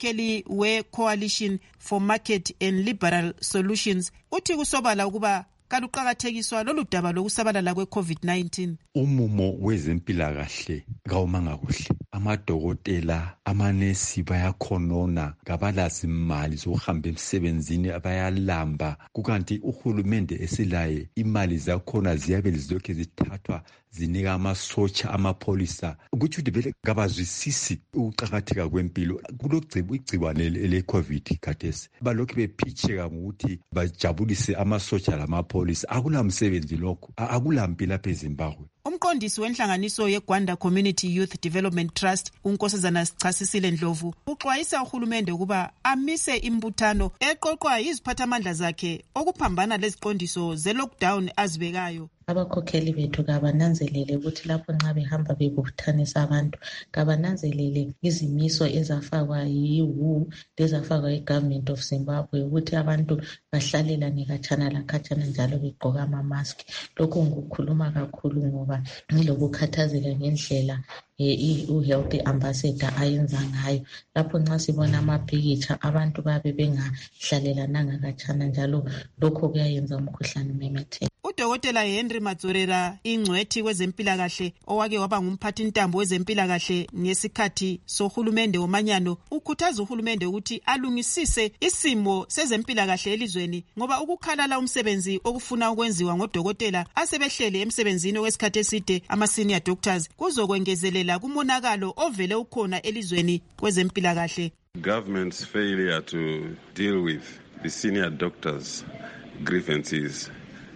ongumkhokheli we-Coalition for Market and Liberal Solutions uthi kusobala ukuba kaluqakathekiswa lolu daba lokusabalala kwe-COVID-19. Umumo wezempilakahle kawumanga kuhle. Amadokotela, amanesi bayakhonona, kabalazimali zokuhamba emsebenzini, bayalamba. Kukanti uhulumende esilaye imali zakhona ziyabe zilokhu zithathwa zinika amasotsha amapholisa ukuthi vele kabazwisisi ukuqakatheka kwempilo. Igciwane le-COVID khathesi balokhu bephitsheka ngokuthi bajabulise amasotsha lamapholisa. Akulamsebenzi lokho, akulampilo apha eZimbabwe. Umqondisi wenhlanganiso yeGwanda Community Youth Development Trust, uNkosazana Sichasisile Ndlovu, uxwayisa uhulumende ukuba amise imbuthano eqoqwa yiziphathamandla zakhe okuphambana leziqondiso ze-lockdown azibekayo. Abakhokheli bethu kabananzelele ukuthi lapho nxa behamba bebuthanisa abantu, kabananzelele izimiso ezafakwa yi-WHO lezafakwa yi-Government of Zimbabwe ukuthi abantu bahlalelane khatshana lakhatshana njalo begqoka ama-mask. Lokhu ngikukhuluma kakhulu ngoba ngilokukhathazeka ngendlela u-health ambassador ayenza ngayo. Lapho nxa sibona amapikitsha abantu babe bengahlalelananga khatshana njalo lokho kuyayenza umkhuhlane umemetheke. Udokotela Henry Madzorera, ingcwethi kwezempilakahle owake waba ngumphathintambo wezempilakahle ngesikhathi sohulumende womanyano, ukhuthaza uhulumende ukuthi alungisise isimo sezempilakahle elizweni ngoba ukukhalala umsebenzi okufuna ukwenziwa ngodokotela asebehlele emsebenzini okwesikhathi eside ama-senior doctors kuzokwengezelela kumonakalo ovele ukhona elizweni kwezempilakahle. Government's failure to deal with the senior doctors' grievances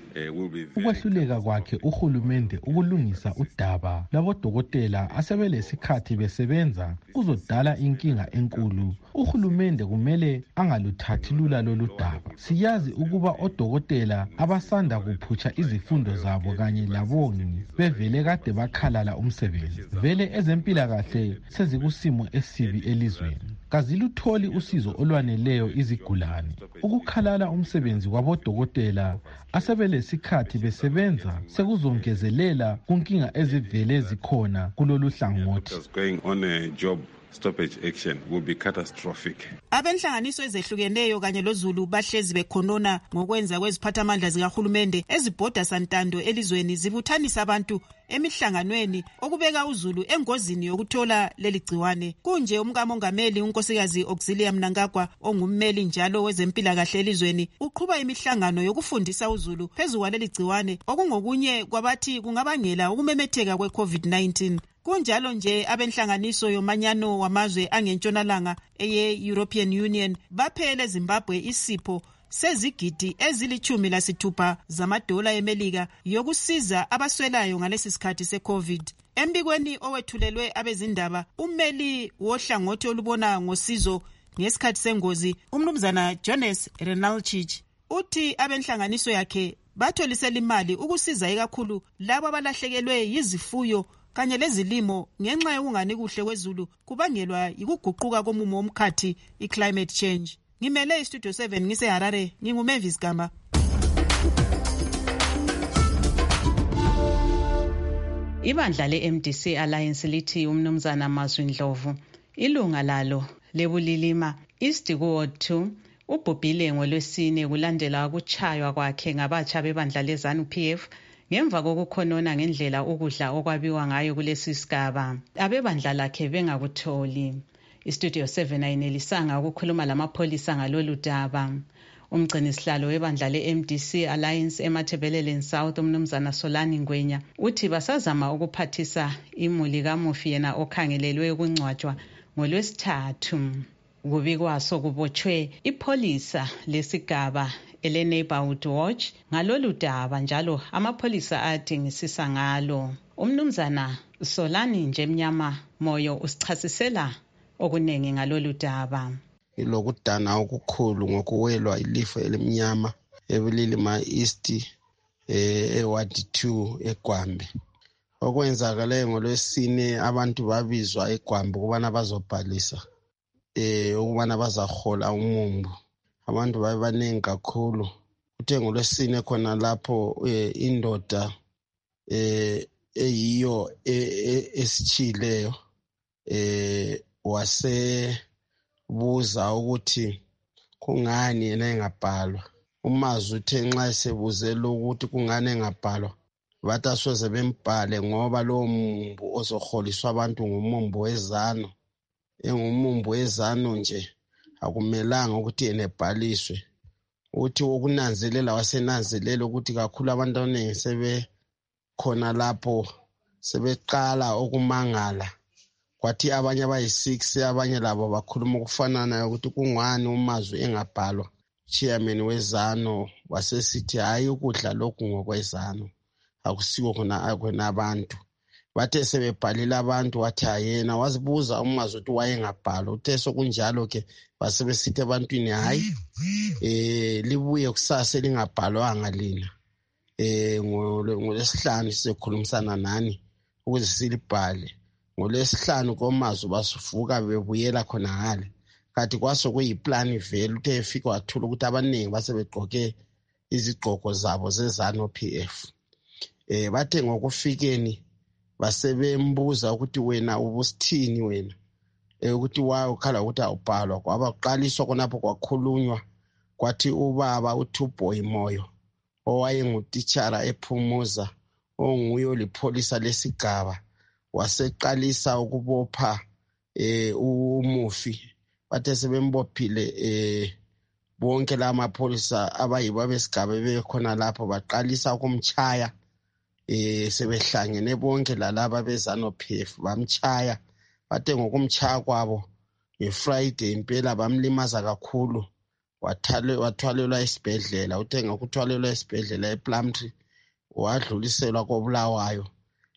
ukwehluleka kwakhe uhulumende ukulungisa udaba lwabodokotela asebelesikhathi besebenza kuzodala inkinga enkulu. Uhulumende kumele angaluthathi lula lolu daba. Siyazi ukuba odokotela abasanda kuphutsha izifundo zabo kanye labongi bevele kade bakhalala umsebenzi. Vele ezempilakahle sezikusimo esibi elizweni. Kazilutholi usizo olwaneleyo izigulane. Ukukhalala umsebenzi kwabodokotela asebelesikhathi besebenza sekuzongezelela kunkinga ezivele zikhona kulolu hlangothi. Stoppage action will be catastrophic. Abenhlanganiso ezehlukeneyo kanye loZulu bahlezi bekhonona ngokwenza kweziphathamandla zikahulumende ezibhoda santando elizweni zibuthanisa abantu emihlanganweni okubeka uZulu engozini yokuthola leli gciwane. Kunje umkamongameli unkosikazi Auxilia Mnangagwa ongummeli njalo wezempilakahle elizweni uqhuba imihlangano yokufundisa uZulu phezu kwaleli gciwane okungokunye kwabathi kungabangela ukumemetheka kwe-COVID-19. Kunjalo nje abenhlanganiso yomanyano wamazwe angentshonalanga eye-European Union baphele Zimbabwe isipho sezigidi ezili-16 zamadola eMelika yokusiza abaswelayo ngalesi sikhathi se-COVID. Embikweni owethulelwe abezindaba, ummeli wohlangothi olubona ngosizo ngesikhathi sengozi, umnumzana Jonas Renalchich, uthi abenhlanganiso yakhe batholisela imali ukusiza ikakhulu labo abalahlekelwe yizifuyo kanye lezilimo ngenxa yokungani kuhle kwezulu kubangelwa yikuguquka komumo womkhathi i-climate change. Ngimele iStudio 7 ngiseHarare, nginguMavis Gamba. Ibandla le-MDC Alliance lithi umnumzana Mazwi Ndlovu, ilunga lalo lebulilima East Ward 2, ubhubhile ngolwesine kulandela ukuchaywa kwakhe ngabatsha bebandla leZANU-PF ngemva kokukhonona ngendlela ukudla okwabiwa ngayo kulesi sigaba. Abebandla lakhe bengakutholi. iStudio 7 ayinelisanga ukukhuluma lamapholisa ngalolu daba. Umgcinisihlalo webandla le-MDC Alliance eMathebeleleni South umnumzana Solani Ngwenya uthi basazama ukuphathisa imuli kamufi yena okhangelelwe ukungcwatshwa ngolwesithathu. Kubikwaso kubotshwe ipholisa lesigaba ele-Neighborhood Watch ngalolu daba njalo amapholisa adingisisa ngalo. Umnumzana Solani Njemnyama Moyo usichasisela okunengi ngalolu daba. Ilokudana okukhulu ngokuwelwa ilifa elimnyama ebulilima East eWard 2 eGwambe. Okwenzakale ngolwesine abantu babizwa eGwambe ukubana bazobhalisa ukubana bazahola umumbu. Abantu babanengi kakhulu. Kuthe ngolwesine khona lapho indoda eyiyo esichileyo wasebuza ukuthi kungani yena engabhalwa uMazi uthe nxa esebuzela ukuthi kungane engabhalwa bathi asoze bembhale ngoba lowo mumbu ozoholiswa abantu ngumumbu wezano. Engumumbu wezano nje akumelanga ukuthi yena ebhaliswe. Uthi ukunanzelela wasenanzelela ukuthi kakhulu abantu abaningi sebekhona lapho sebeqala ukumangala. Kwathi abanye abayi-6 abanye labo bakhuluma ukufanana ukuthi kungani uMazi engabhalwa. Chairman wezano wasesithi hayi ukudla lokhu ngokwezano akusiko khona abantu. Bathe sebebhalile abantu wathi yena wazibuza uMazi ukuthi wayengabhalwa. Uthe sokunjalo ke basebesithi ebantwini hayi libuye kusasa lingabhalwanga lina. ngolesihlanu sizokhulumisana nani ukuze silibhale. ngolesihlanu koMazi basuvuka bebuyela khona ngale. Kathi kwaso kuyiplan vele uthe efika wathola ukuthi abaningi basebegqoke izigqoko zabo zezano PF. Bathe ngokufikeni basebembuza ukuthi wena ubusithini wena ukuthi wayo ukhala ukuthi awubhalwa. Kwaba kuqaliswa khonapho kwakhulunywa kwathi ubaba uThuboy Moyo owayengutitshala ePhumuza onguye olipholisa lesigaba waseqalisa ukubopha umufi. Bathe sebembophile bonke la mapholisa abayibo abesigaba bekhona lapho baqalisa ukumchaya. Sebehlangene bonke lalaba bezano PF bamchaya. Bathe ngokumchaya kwabo ngeFriday impela bamlimaza kakhulu. Wathwalelwa esibhedlela. Uthe ngokuthwalelwa esibhedlela ePlumtree wadluliselwa koBulawayo.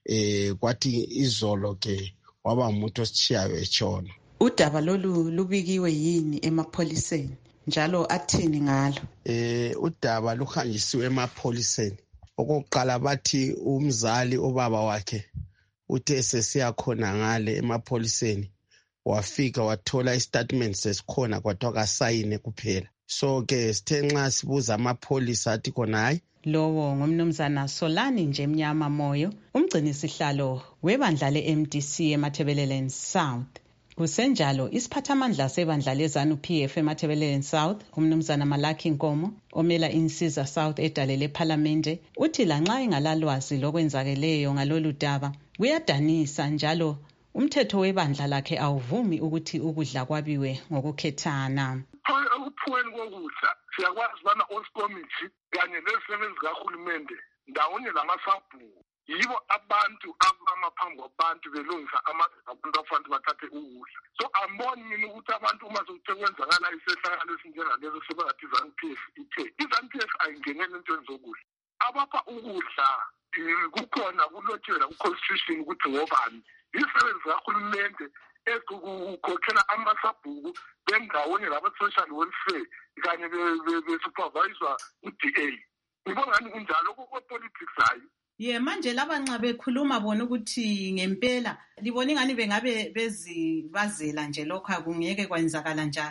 Kwathi izolo ke waba umuntu ositshiyayo etshona. Udaba lolu lubikiwe yini emapholiseni njalo athini ngalo? Udaba luhanjisiwe emapholiseni. Okokuqala bathi umzali ubaba wakhe uthe sesiya khona ngale emapholiseni wafika wathola istatement sesikhona kwathiwa kasayine kuphela. So ke sithe nxa sibuza amapholisa athi khona hayi. Lowo ngumnumzana Solani nje Mnyama Moyo, umgcinisihlalo webandla leMDC eMatabeleland South. Kusenjalo isiphathamandla sebandla lezanu PF eMatabeleland South, umnumzana Malaki Nkomo omela insiza South edale leParlamente, uthi lanxa engalalwazi lokwenzakeleyo ngalolu daba kuyadanisa njalo umthetho webandla lakhe awuvumi ukuthi ukudla kwabiwe ngokukhethana. Ukuphuweni kokudla siyakwazi bana oskomiti kanye lezisebenzi kahulumende ndawonye lamasabhuku yibo abantu abama phambi kwabantu belungisa abantu afanele bathathe ukudla. So amboni mina ukuthi abantu uma sokusekwenzakala isehlakalo esinjengalezo sebengathi izanu-PF ithe izanu-PF ayingeneli entweni zokudla. Abapha ukudla kukhona kulotshelwa ku-constitution ukuthi ngobani. Izisebenzi kahulumende ezikukhokhela amasabhuku bendawonye laba-social welfare kanye besuperviswa u-DA. Ngibona ngani kunjalo kwe-politics hayi. Manje laba nxa bekhuluma bona ukuthi ngempela libona ingani bengabe bezibazela nje lokho akungeke kwenzakala njalo.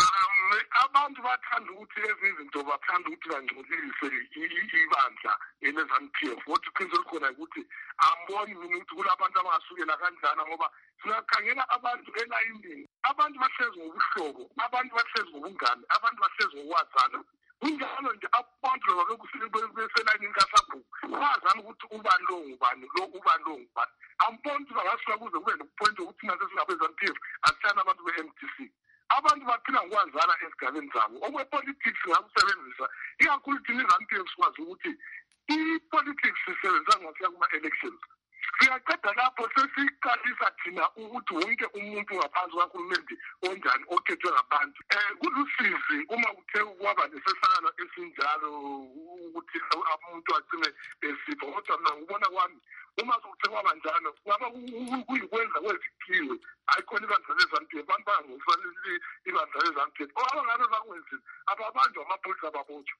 Abantu bathanda ukuthi ezinye izinto bathanda ukuthi bangcolise ibandla elezanu-PF. Kodwa iqiniso likhona ukuthi amboni mina ukuthi kulabantu abangasukela kanjani ngoba singakhangela abantu elayinini. Abantu bahlezi ngobuhlobo, abantu bahlezi ngobungane, abantu bahlezi ngokwazana. Kunjalo nje abantu loba beselayinini kasabhuku bazana ukuthi ubani lo ngubani lo ubani lo ngubani. Amboni ukuthi bangasuka kuze kube nokupointa ukuthi nathi singabezanu-PF asithanda abantu be-MDC. Abantu baphila ngokwazana ezigabeni zabo. Okwe-politics ngakusebenzisa ikakhulu thina izanu-PF sikwazi ukuthi i-politics sisebenza ngasiya kuma-elections. Siyaqeda lapho sesiqalisa thina ukuthi wonke umuntu ngaphansi kahulumende onjani okhethwe ngabantu. Kulusizi uma kuthe kwaba nesehlakalo esinjalo ukuthi umuntu agcine esipho. Kodwa mina ngibona kwami uma sokuthe kwaba njalo kungaba kuyikwenza kwezikhiwe ayikhona ibandla lezanu-PF. Abantu bangofanele ibandla lezanu-PF abangabe bakwenzile ababanjwa amapholisa babotshwa.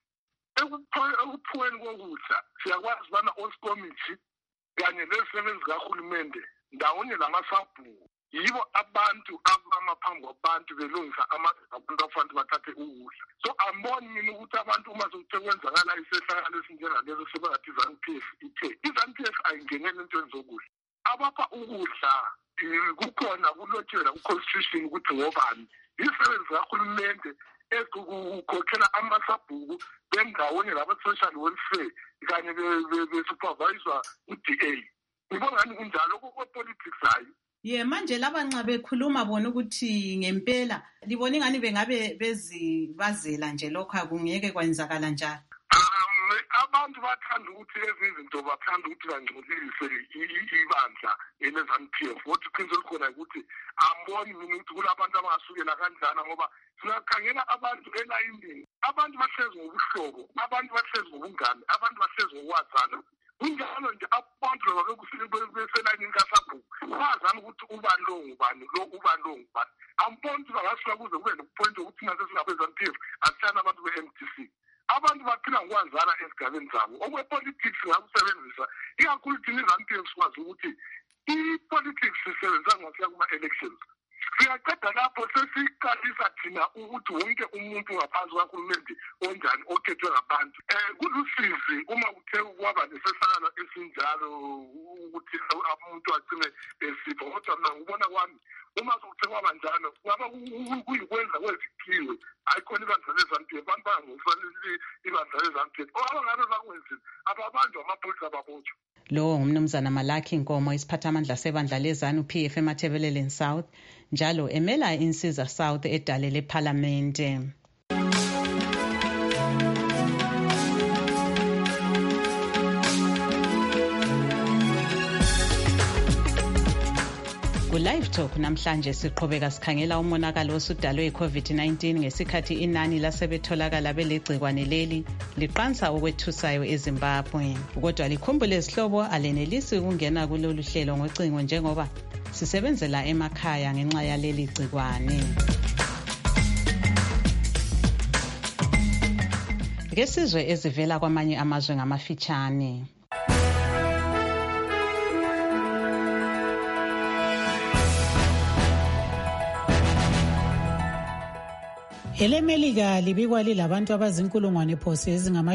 Ekuphuweni kokudla siyakwazi bana oskomiti kanye lezisebenzi kahulumende ndawonye lamasabhuku yibo abantu abama phambi kwabantu belungisa abantu afanele bathathe ukudla. So amboni mina ukuthi abantu uma sokusekwenzakala isehlakalo esinjengalezo sebengathi izanu-PF ithe izanu-PF ayingeneli entweni zokudla. Abapha ukudla kukhona kulotshelwa ku-constitution ukuthi ngobani. Izisebenzi kahulumende ekukhokhela amasabhuku bendawonye laba-social welfare kanye besuperviswa u-DA. Ngibona ngani kunjalo kwe-politics hayi. Manje laba nxa bekhuluma bona ukuthi ngempela libona ingani bengabe bezibazela nje lokho akungeke kwenzakala njalo. Abantu bathanda ukuthi lezi zinto bathanda ukuthi bangcolise ibandla ele-ZANU-PF. Kodwa iqiniso likhona ukuthi amboni mina ukuthi kulabantu abangasukela kanjani ngoba singakhangela abantu elayinini. Abantu bahlezi ngobuhlobo, abantu bahlezi ngobungane, abantu bahlezi ngokwazana. Kunjalo nje abantu laba beselayinini kasabhuku bazana ukuthi uba lo ngubani, lo uba lo ngubani. Amboni ukuthi bangasuka kuze kube nokupointa ukuthi nathi singabe-ZANU-PF asithanda abantu be-MTC. Abantu baphila ngokwazana esigabeni zabo. Okwe-politics ngakusebenzisa ikakhulu thina i-ZANU-PF sikwazi ukuthi i-politics sisebenza ngasiya kuma-elections. Siyaqeda lapho sesiqalisa thina ukuthi wonke umuntu ngaphansi kahulumende onjani okhethwe ngabantu. Kulusizi uma kuthe kwaba nesehlakalo esinjalo ukuthi umuntu agcine esipho. Kodwa mina ngibona kwami uma sokuthe kwaba njalo kungaba kuyikwenza kwezikhiwe. Ayikhona ibandla le-ZANU-PF, abantu bangokufanele ibandla le-ZANU-PF. Abangabe bakwenzile ababanjwa amapholisa babotshwa. Lo ngumnumzana Malaki Nkomo, isiphathamandla sebandla le-ZANU-PF eMathebeleleni South, njalo emela Insiza South edale lephalamende. Ku-Live Talk namhlanje siqhubeka sikhangela umonakalo osudalwe yi-COVID-19 ngesikhathi inani lasebetholakala belegcikwane leli liqansa okwethusayo eZimbabwe. Kodwa likhumbule izihlobo alenelisi ukungena kulolu hlelo ngocingo njengoba sisebenzela emakhaya ngenxa yaleli gcikwane. Ke sizwe ezivela kwamanye amazwe ngamafitshane. EleMelika libikwa lilabantu abazinkulungwane phose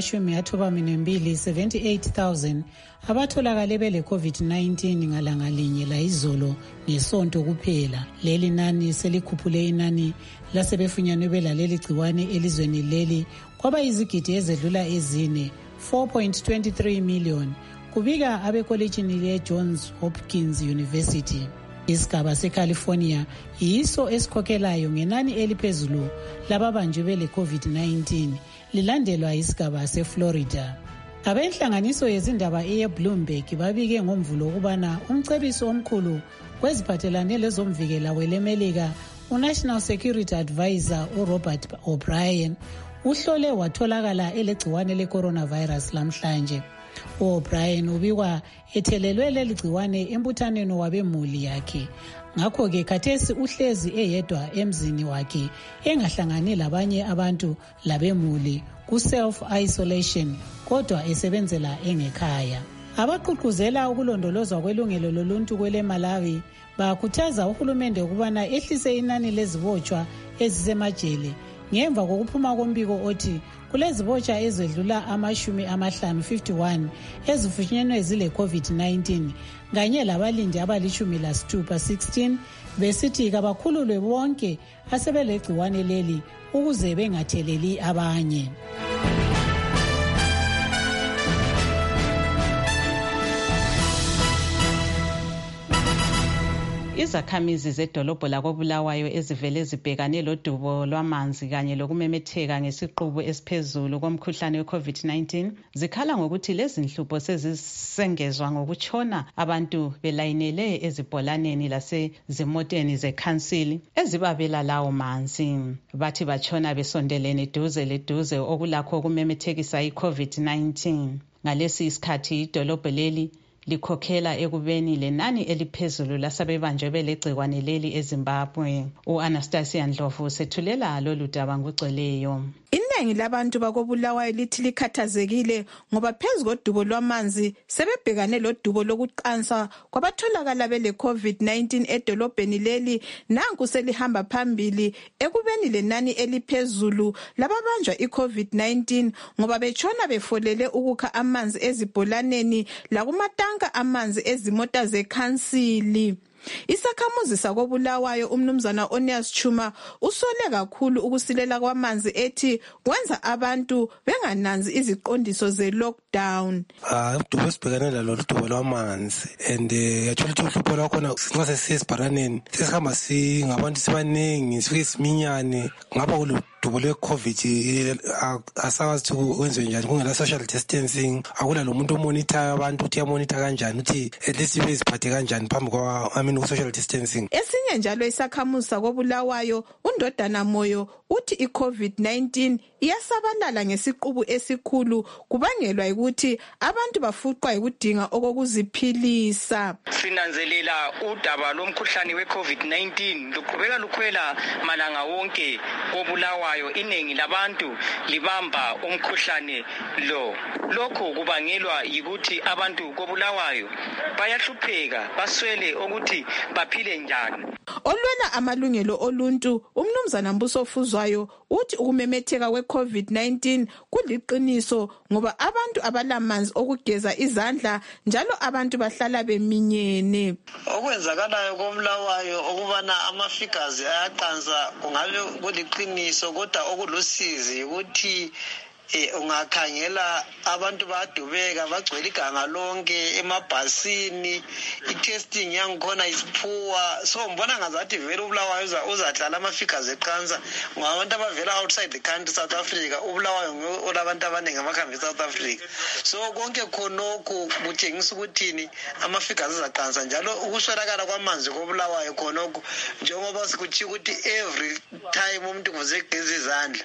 ezingama-92,78,000 abatholakale bele-COVID-19 ngalanga linye layizolo ngesonto kuphela. Leli nani selikhuphule inani lasebefunyanwe belaleli gciwane elizweni leli kwaba yizigidi ezedlula ezine 4.23 million, kubika abekolejini le-Johns Hopkins University. Isigaba seCalifornia yiso esikhokhelayo ngenani eliphezulu lababanjwe bele-COVID-19, lilandelwa isigaba seFlorida. Abenhlanganiso yezindaba eye-Bloomberg babike ngomvulo ukubana umcebiso omkhulu kweziphathelane lezomvikela weleMelika, uNational Security Advisor uRobert O'Brien, uhlole watholakala elegciwane le-coronavirus lamhlanje. U-O'Brien ubikwa ethelelwe leli gciwane embuthaneni wabemuli yakhe. Ngakho-ke khathesi uhlezi eyedwa emzini wakhe engahlangani labanye abantu labemuli ku-self-isolation, kodwa esebenzela engekhaya. Abaqhuqhuzela ukulondolozwa kwelungelo loluntu kwele-Malawi bakhuthaza uhulumende ukubana ehlise inani lezibotshwa ezisemajele ngemva kokuphuma kombiko othi kulezibotshwa ezedlula 51 ezifunyenwe zile-COVID-19 kanye labalindi abali-16 besithi kabakhululwe bonke asebelegciwane leli ukuze bengatheleli abanye. Izakhamizi zedolobho lakoBulawayo ezivele zibhekane lodubo lwamanzi kanye lokumemetheka ngesiqubu esiphezulu komkhuhlane we-COVID-19 zikhala ngokuthi lezi nhlupho sezisengezwa ngokutshona abantu belayinele ezibholaneni lasezimoteni zekhansili ezibabela lawo manzi. Bathi batshona besondelene duze leduze okulakho ukumemethekisa i-COVID-19. Ngalesi isikhathi idolobho leli likhokhela ekubeni lenani eliphezulu lasabebanjwe belegcikwane leli eZimbabwe. U-Anastasia Ndlovu sethulela lolu daba ngugcweleyo. Iningi labantu bakoBulawayo lithi likhathazekile ngoba phezu kodubo lwamanzi sebebhekane lodubo lokuqansa kwabatholakala bele-COVID-19 edolobheni leli. Nanku selihamba phambili ekubeni lenani eliphezulu lababanjwa i-COVID-19 ngoba betshona befolele ukukha amanzi ezibholaneni lakumatanka amanzi ezimota zekhansili. Isakhamuzi sakobulawayo umnumzana Onias Chuma usole kakhulu ukusilela kwamanzi ethi wenza abantu bengananzi iziqondiso ze-lockdown. Udubo esibhekane lalo ludubo lwamanzi and yathola ukuthi uhlupho lwakhona nxa sesiyesibharaneni sesihamba singabantu sibaningi sifike siminyane ngapha dubo lwe-COVID asawazi ukuthi wenziwe njani kungela social distancing, akula lo muntu omonithayo abantu ukuthi yamonitha kanjani ukuthi at least beziphathe kanjani phambi ku-social distancing. Esinye njalo isakhamuzi sakobulawayo uNdodana Moyo uthi i-COVID-19 iyasabalala ngesiqubu esikhulu kubangelwa ukuthi abantu bafuqwa yikudinga okokuziphilisa. Sinanzelela udaba lomkhuhlane we-COVID-19 luqhubeka lukhwela malanga wonke kobulawayo. Iningi labantu libamba umkhuhlane lo. Lokho kubangelwa yikuthi abantu kobulawayo bayahlupheka baswele ukuthi baphile njani. Olwela amalungelo oluntu umnumzana Mbuso Fuzwayo uthi ukumemetheka we-COVID-19 kuliqiniso ngoba abantu abalamanzi okugeza izandla njalo abantu bahlala beminyene. Okwenzakalayo kobulawayo okubana amafigures ayaqansa kungabe kuliqiniso kodwa okulusizi ukuthi ungakhangela abantu badubeka bagcwele iganga lonke emabhasini, i-testing yangikhona isiphuwa. So ngibona ngazathi vele ubulawayo uzadlala amafigures eqansa ngabantu abavela outside the country South Africa. Ubulawayo olabantu abaningi amakhambi eSouth Africa. So konke khonokho kutshengisa ukuthini amafigures azaqansa njalo ukuswelakala kwamanzi kobulawayo khonokho njengoba sikuthi ukuthi every time umuntu kuze egeza izandla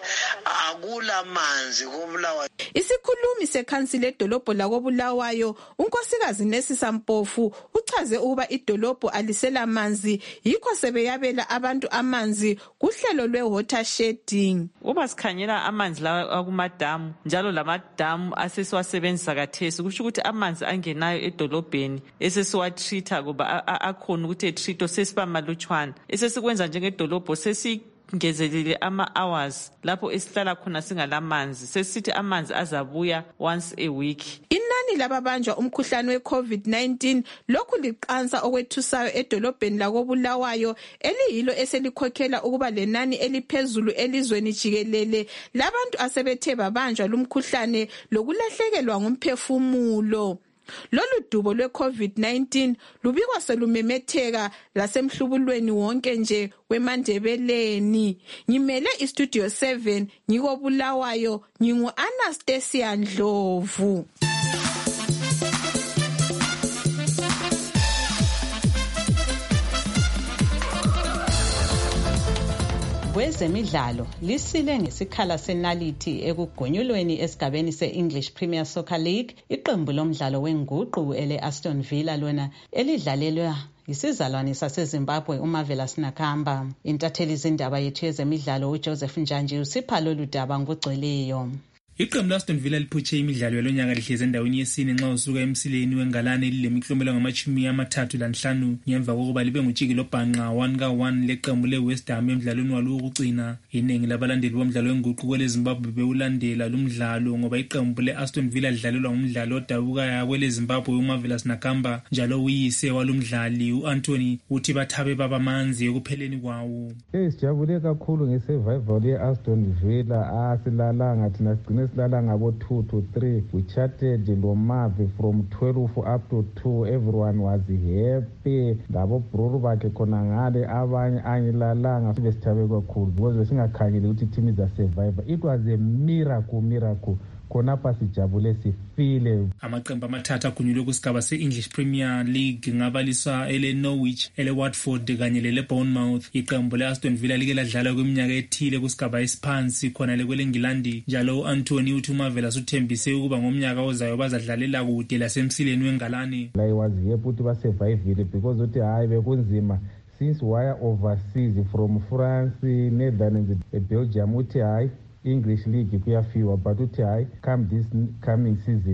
akula manzi. Isikhulumi sekhansila edolobho lakobulawayo unkosikazi Nesisa Mpofu uchaze ukuba idolobho alisela manzi yikho sebeyabela abantu amanzi kuhlelo lwe-water shedding. Uba sikhanyela amanzi lawa akumadamu njalo lamadamu asesiwasebenzisa kathesi kusho ukuthi amanzi angenayo edolobheni esesiwatreata kuba akhona ukuthi etreatwe sesiba malutshwana esesikwenza njengedolobho ngezelele ama-hours lapho esihlala khona singalamanzi sesithi amanzi azabuya once a week. Inani lababanjwa umkhuhlane we-COVID-19 lokhu liqansa okwethusayo edolobheni lakobulawayo eliyilo eselikhokhela ukuba lenani eliphezulu elizweni jikelele labantu asebethe babanjwa lumkhuhlane lokulahlekelwa ngumphefumulo. Lolu dubo lwe-COVID-19 lubikwa selumemetheka lasemhlubulweni wonke nje weMandebeleni. Ngimele iStudio 7 ngikobulawayo ngingu-Anastasia Ndlovu. Kwezemidlalo lisile ngesikhala senalithi ekugonyulweni esigabeni se-English Premier Soccer League iqembu lomdlalo wenguqu ele-Aston Villa lona elidlalelwa isizalwane saseZimbabwe uMarvelous Nakamba. Intatheli zindaba yethu yezemidlalo uJoseph Njanji usipha lolu daba ngokugcweleyo. Iqembu la-Aston Villa liphutshe imidlalo yalonyaka lihlezi endaweni yesine nxa usuka emsileni wengalane elilemiklomelo ngama-55 ngemva kokuba libe ngutshiki lobhanqa 1-1 leqembu le-West Ham emdlalweni walo wokucina. Iningi labalandeli bomdlalo wenguqu kweleZimbabwe bewulandela lumdlalo ngoba iqembu le-Aston Villa lidlalelwa ngumdlalo odabukayo kweleZimbabwe uMarvelous Nakamba njalo uyise walumdlali u-Anthony uthi bathabe babamanzi ekupheleni kwawo. Sijabule kakhulu ngesurvival ye-Aston Villa asilalanga thina sigcine silala ngabo 2-3. We chatted loMavi from 12 up to 2. Everyone was happy. Labo brother bakhe khona ngale abanye angilalanga besithabe kakhulu because besingakhangeli ukuthi team is a survivor. It was a miracle. Khonapha sijabule sifile. Amaqembu amathathu agonyulwe kusigaba se-English Premier League ngabalisa ele-Norwich, ele-Watford kanye lele-Bournemouth. Iqembu le-Aston Villa like ladlala kweminyaka ethile kusigaba esiphansi khona lekwele-Engilandi njalo u-Anthony uthi uMarvelous uthembise ukuba ngomnyaka ozayo bazadlalela kude lasemsileni wengalane. I was happy ukuthi basurvivile because uthi hayi bekunzima since wire overseas from France, Netherlands, Belgium uthi hayi English League kuyafiwa but uthi hayi come this coming season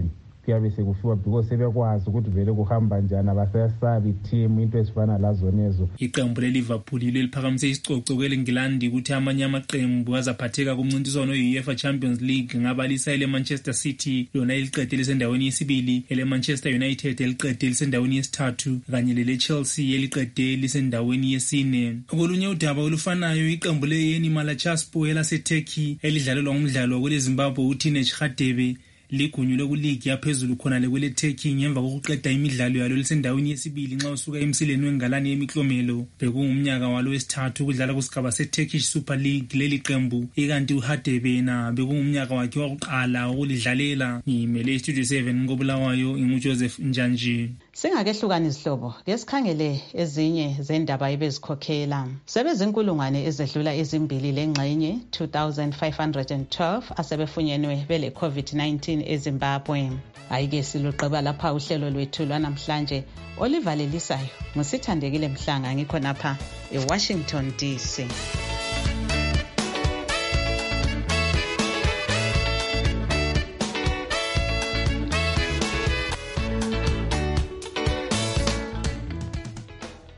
kuyabe sekufiwa because sebekwazi ukuthi vele kuhamba njani, abasasabi team into ezifana lazonezo. Iqembu leLiverpool yilo eliphakamise isicoco kwelengilandi ukuthi amanye amaqembu azaphatheka kumncintiswano we-UEFA Champions League, ngabalisa ele-Manchester City lona eliqede lisendaweni yesibili, ele-Manchester United eliqede lisendaweni yesithathu kanye lele-Chelsea eliqede lisendaweni yesine. Kolunye udaba olufanayo, iqembu le-Yeni Malatyaspor elaseTurkey elidlalelwa ngumdlalo kweleZimbabwe uTeenage Radebe ligunyulwe kuligi yaphezulu khona lekwele Turkey ngemva kokuqeda imidlalo yalo lisendaweni yesibili nxa usuka emsileni wengalani yemiklomelo. Bekungumnyaka walo wesithathu ukudlala kusigaba se-Turkish Super League leli qembu, ikanti uHadebe na bekungumnyaka wakhe wakuqala ukulidlalela. Ngimele iStudio 7 ngobulawayo nginguJoseph Njanji. Singakehlukani izihlobo, ngesikhangele ezinye zendaba ebezikhokhela. Sebezinkulungwane ezedlula ezimbili lengxenye 2512 asebefunyenwe bele COVID-19 eZimbabwe. Ayike siluqeba lapha uhlelo lwethu lwanamhlanje. Oliver Lelisayo, ngusithandekile Mhlanga, ngikhonapha eWashington DC.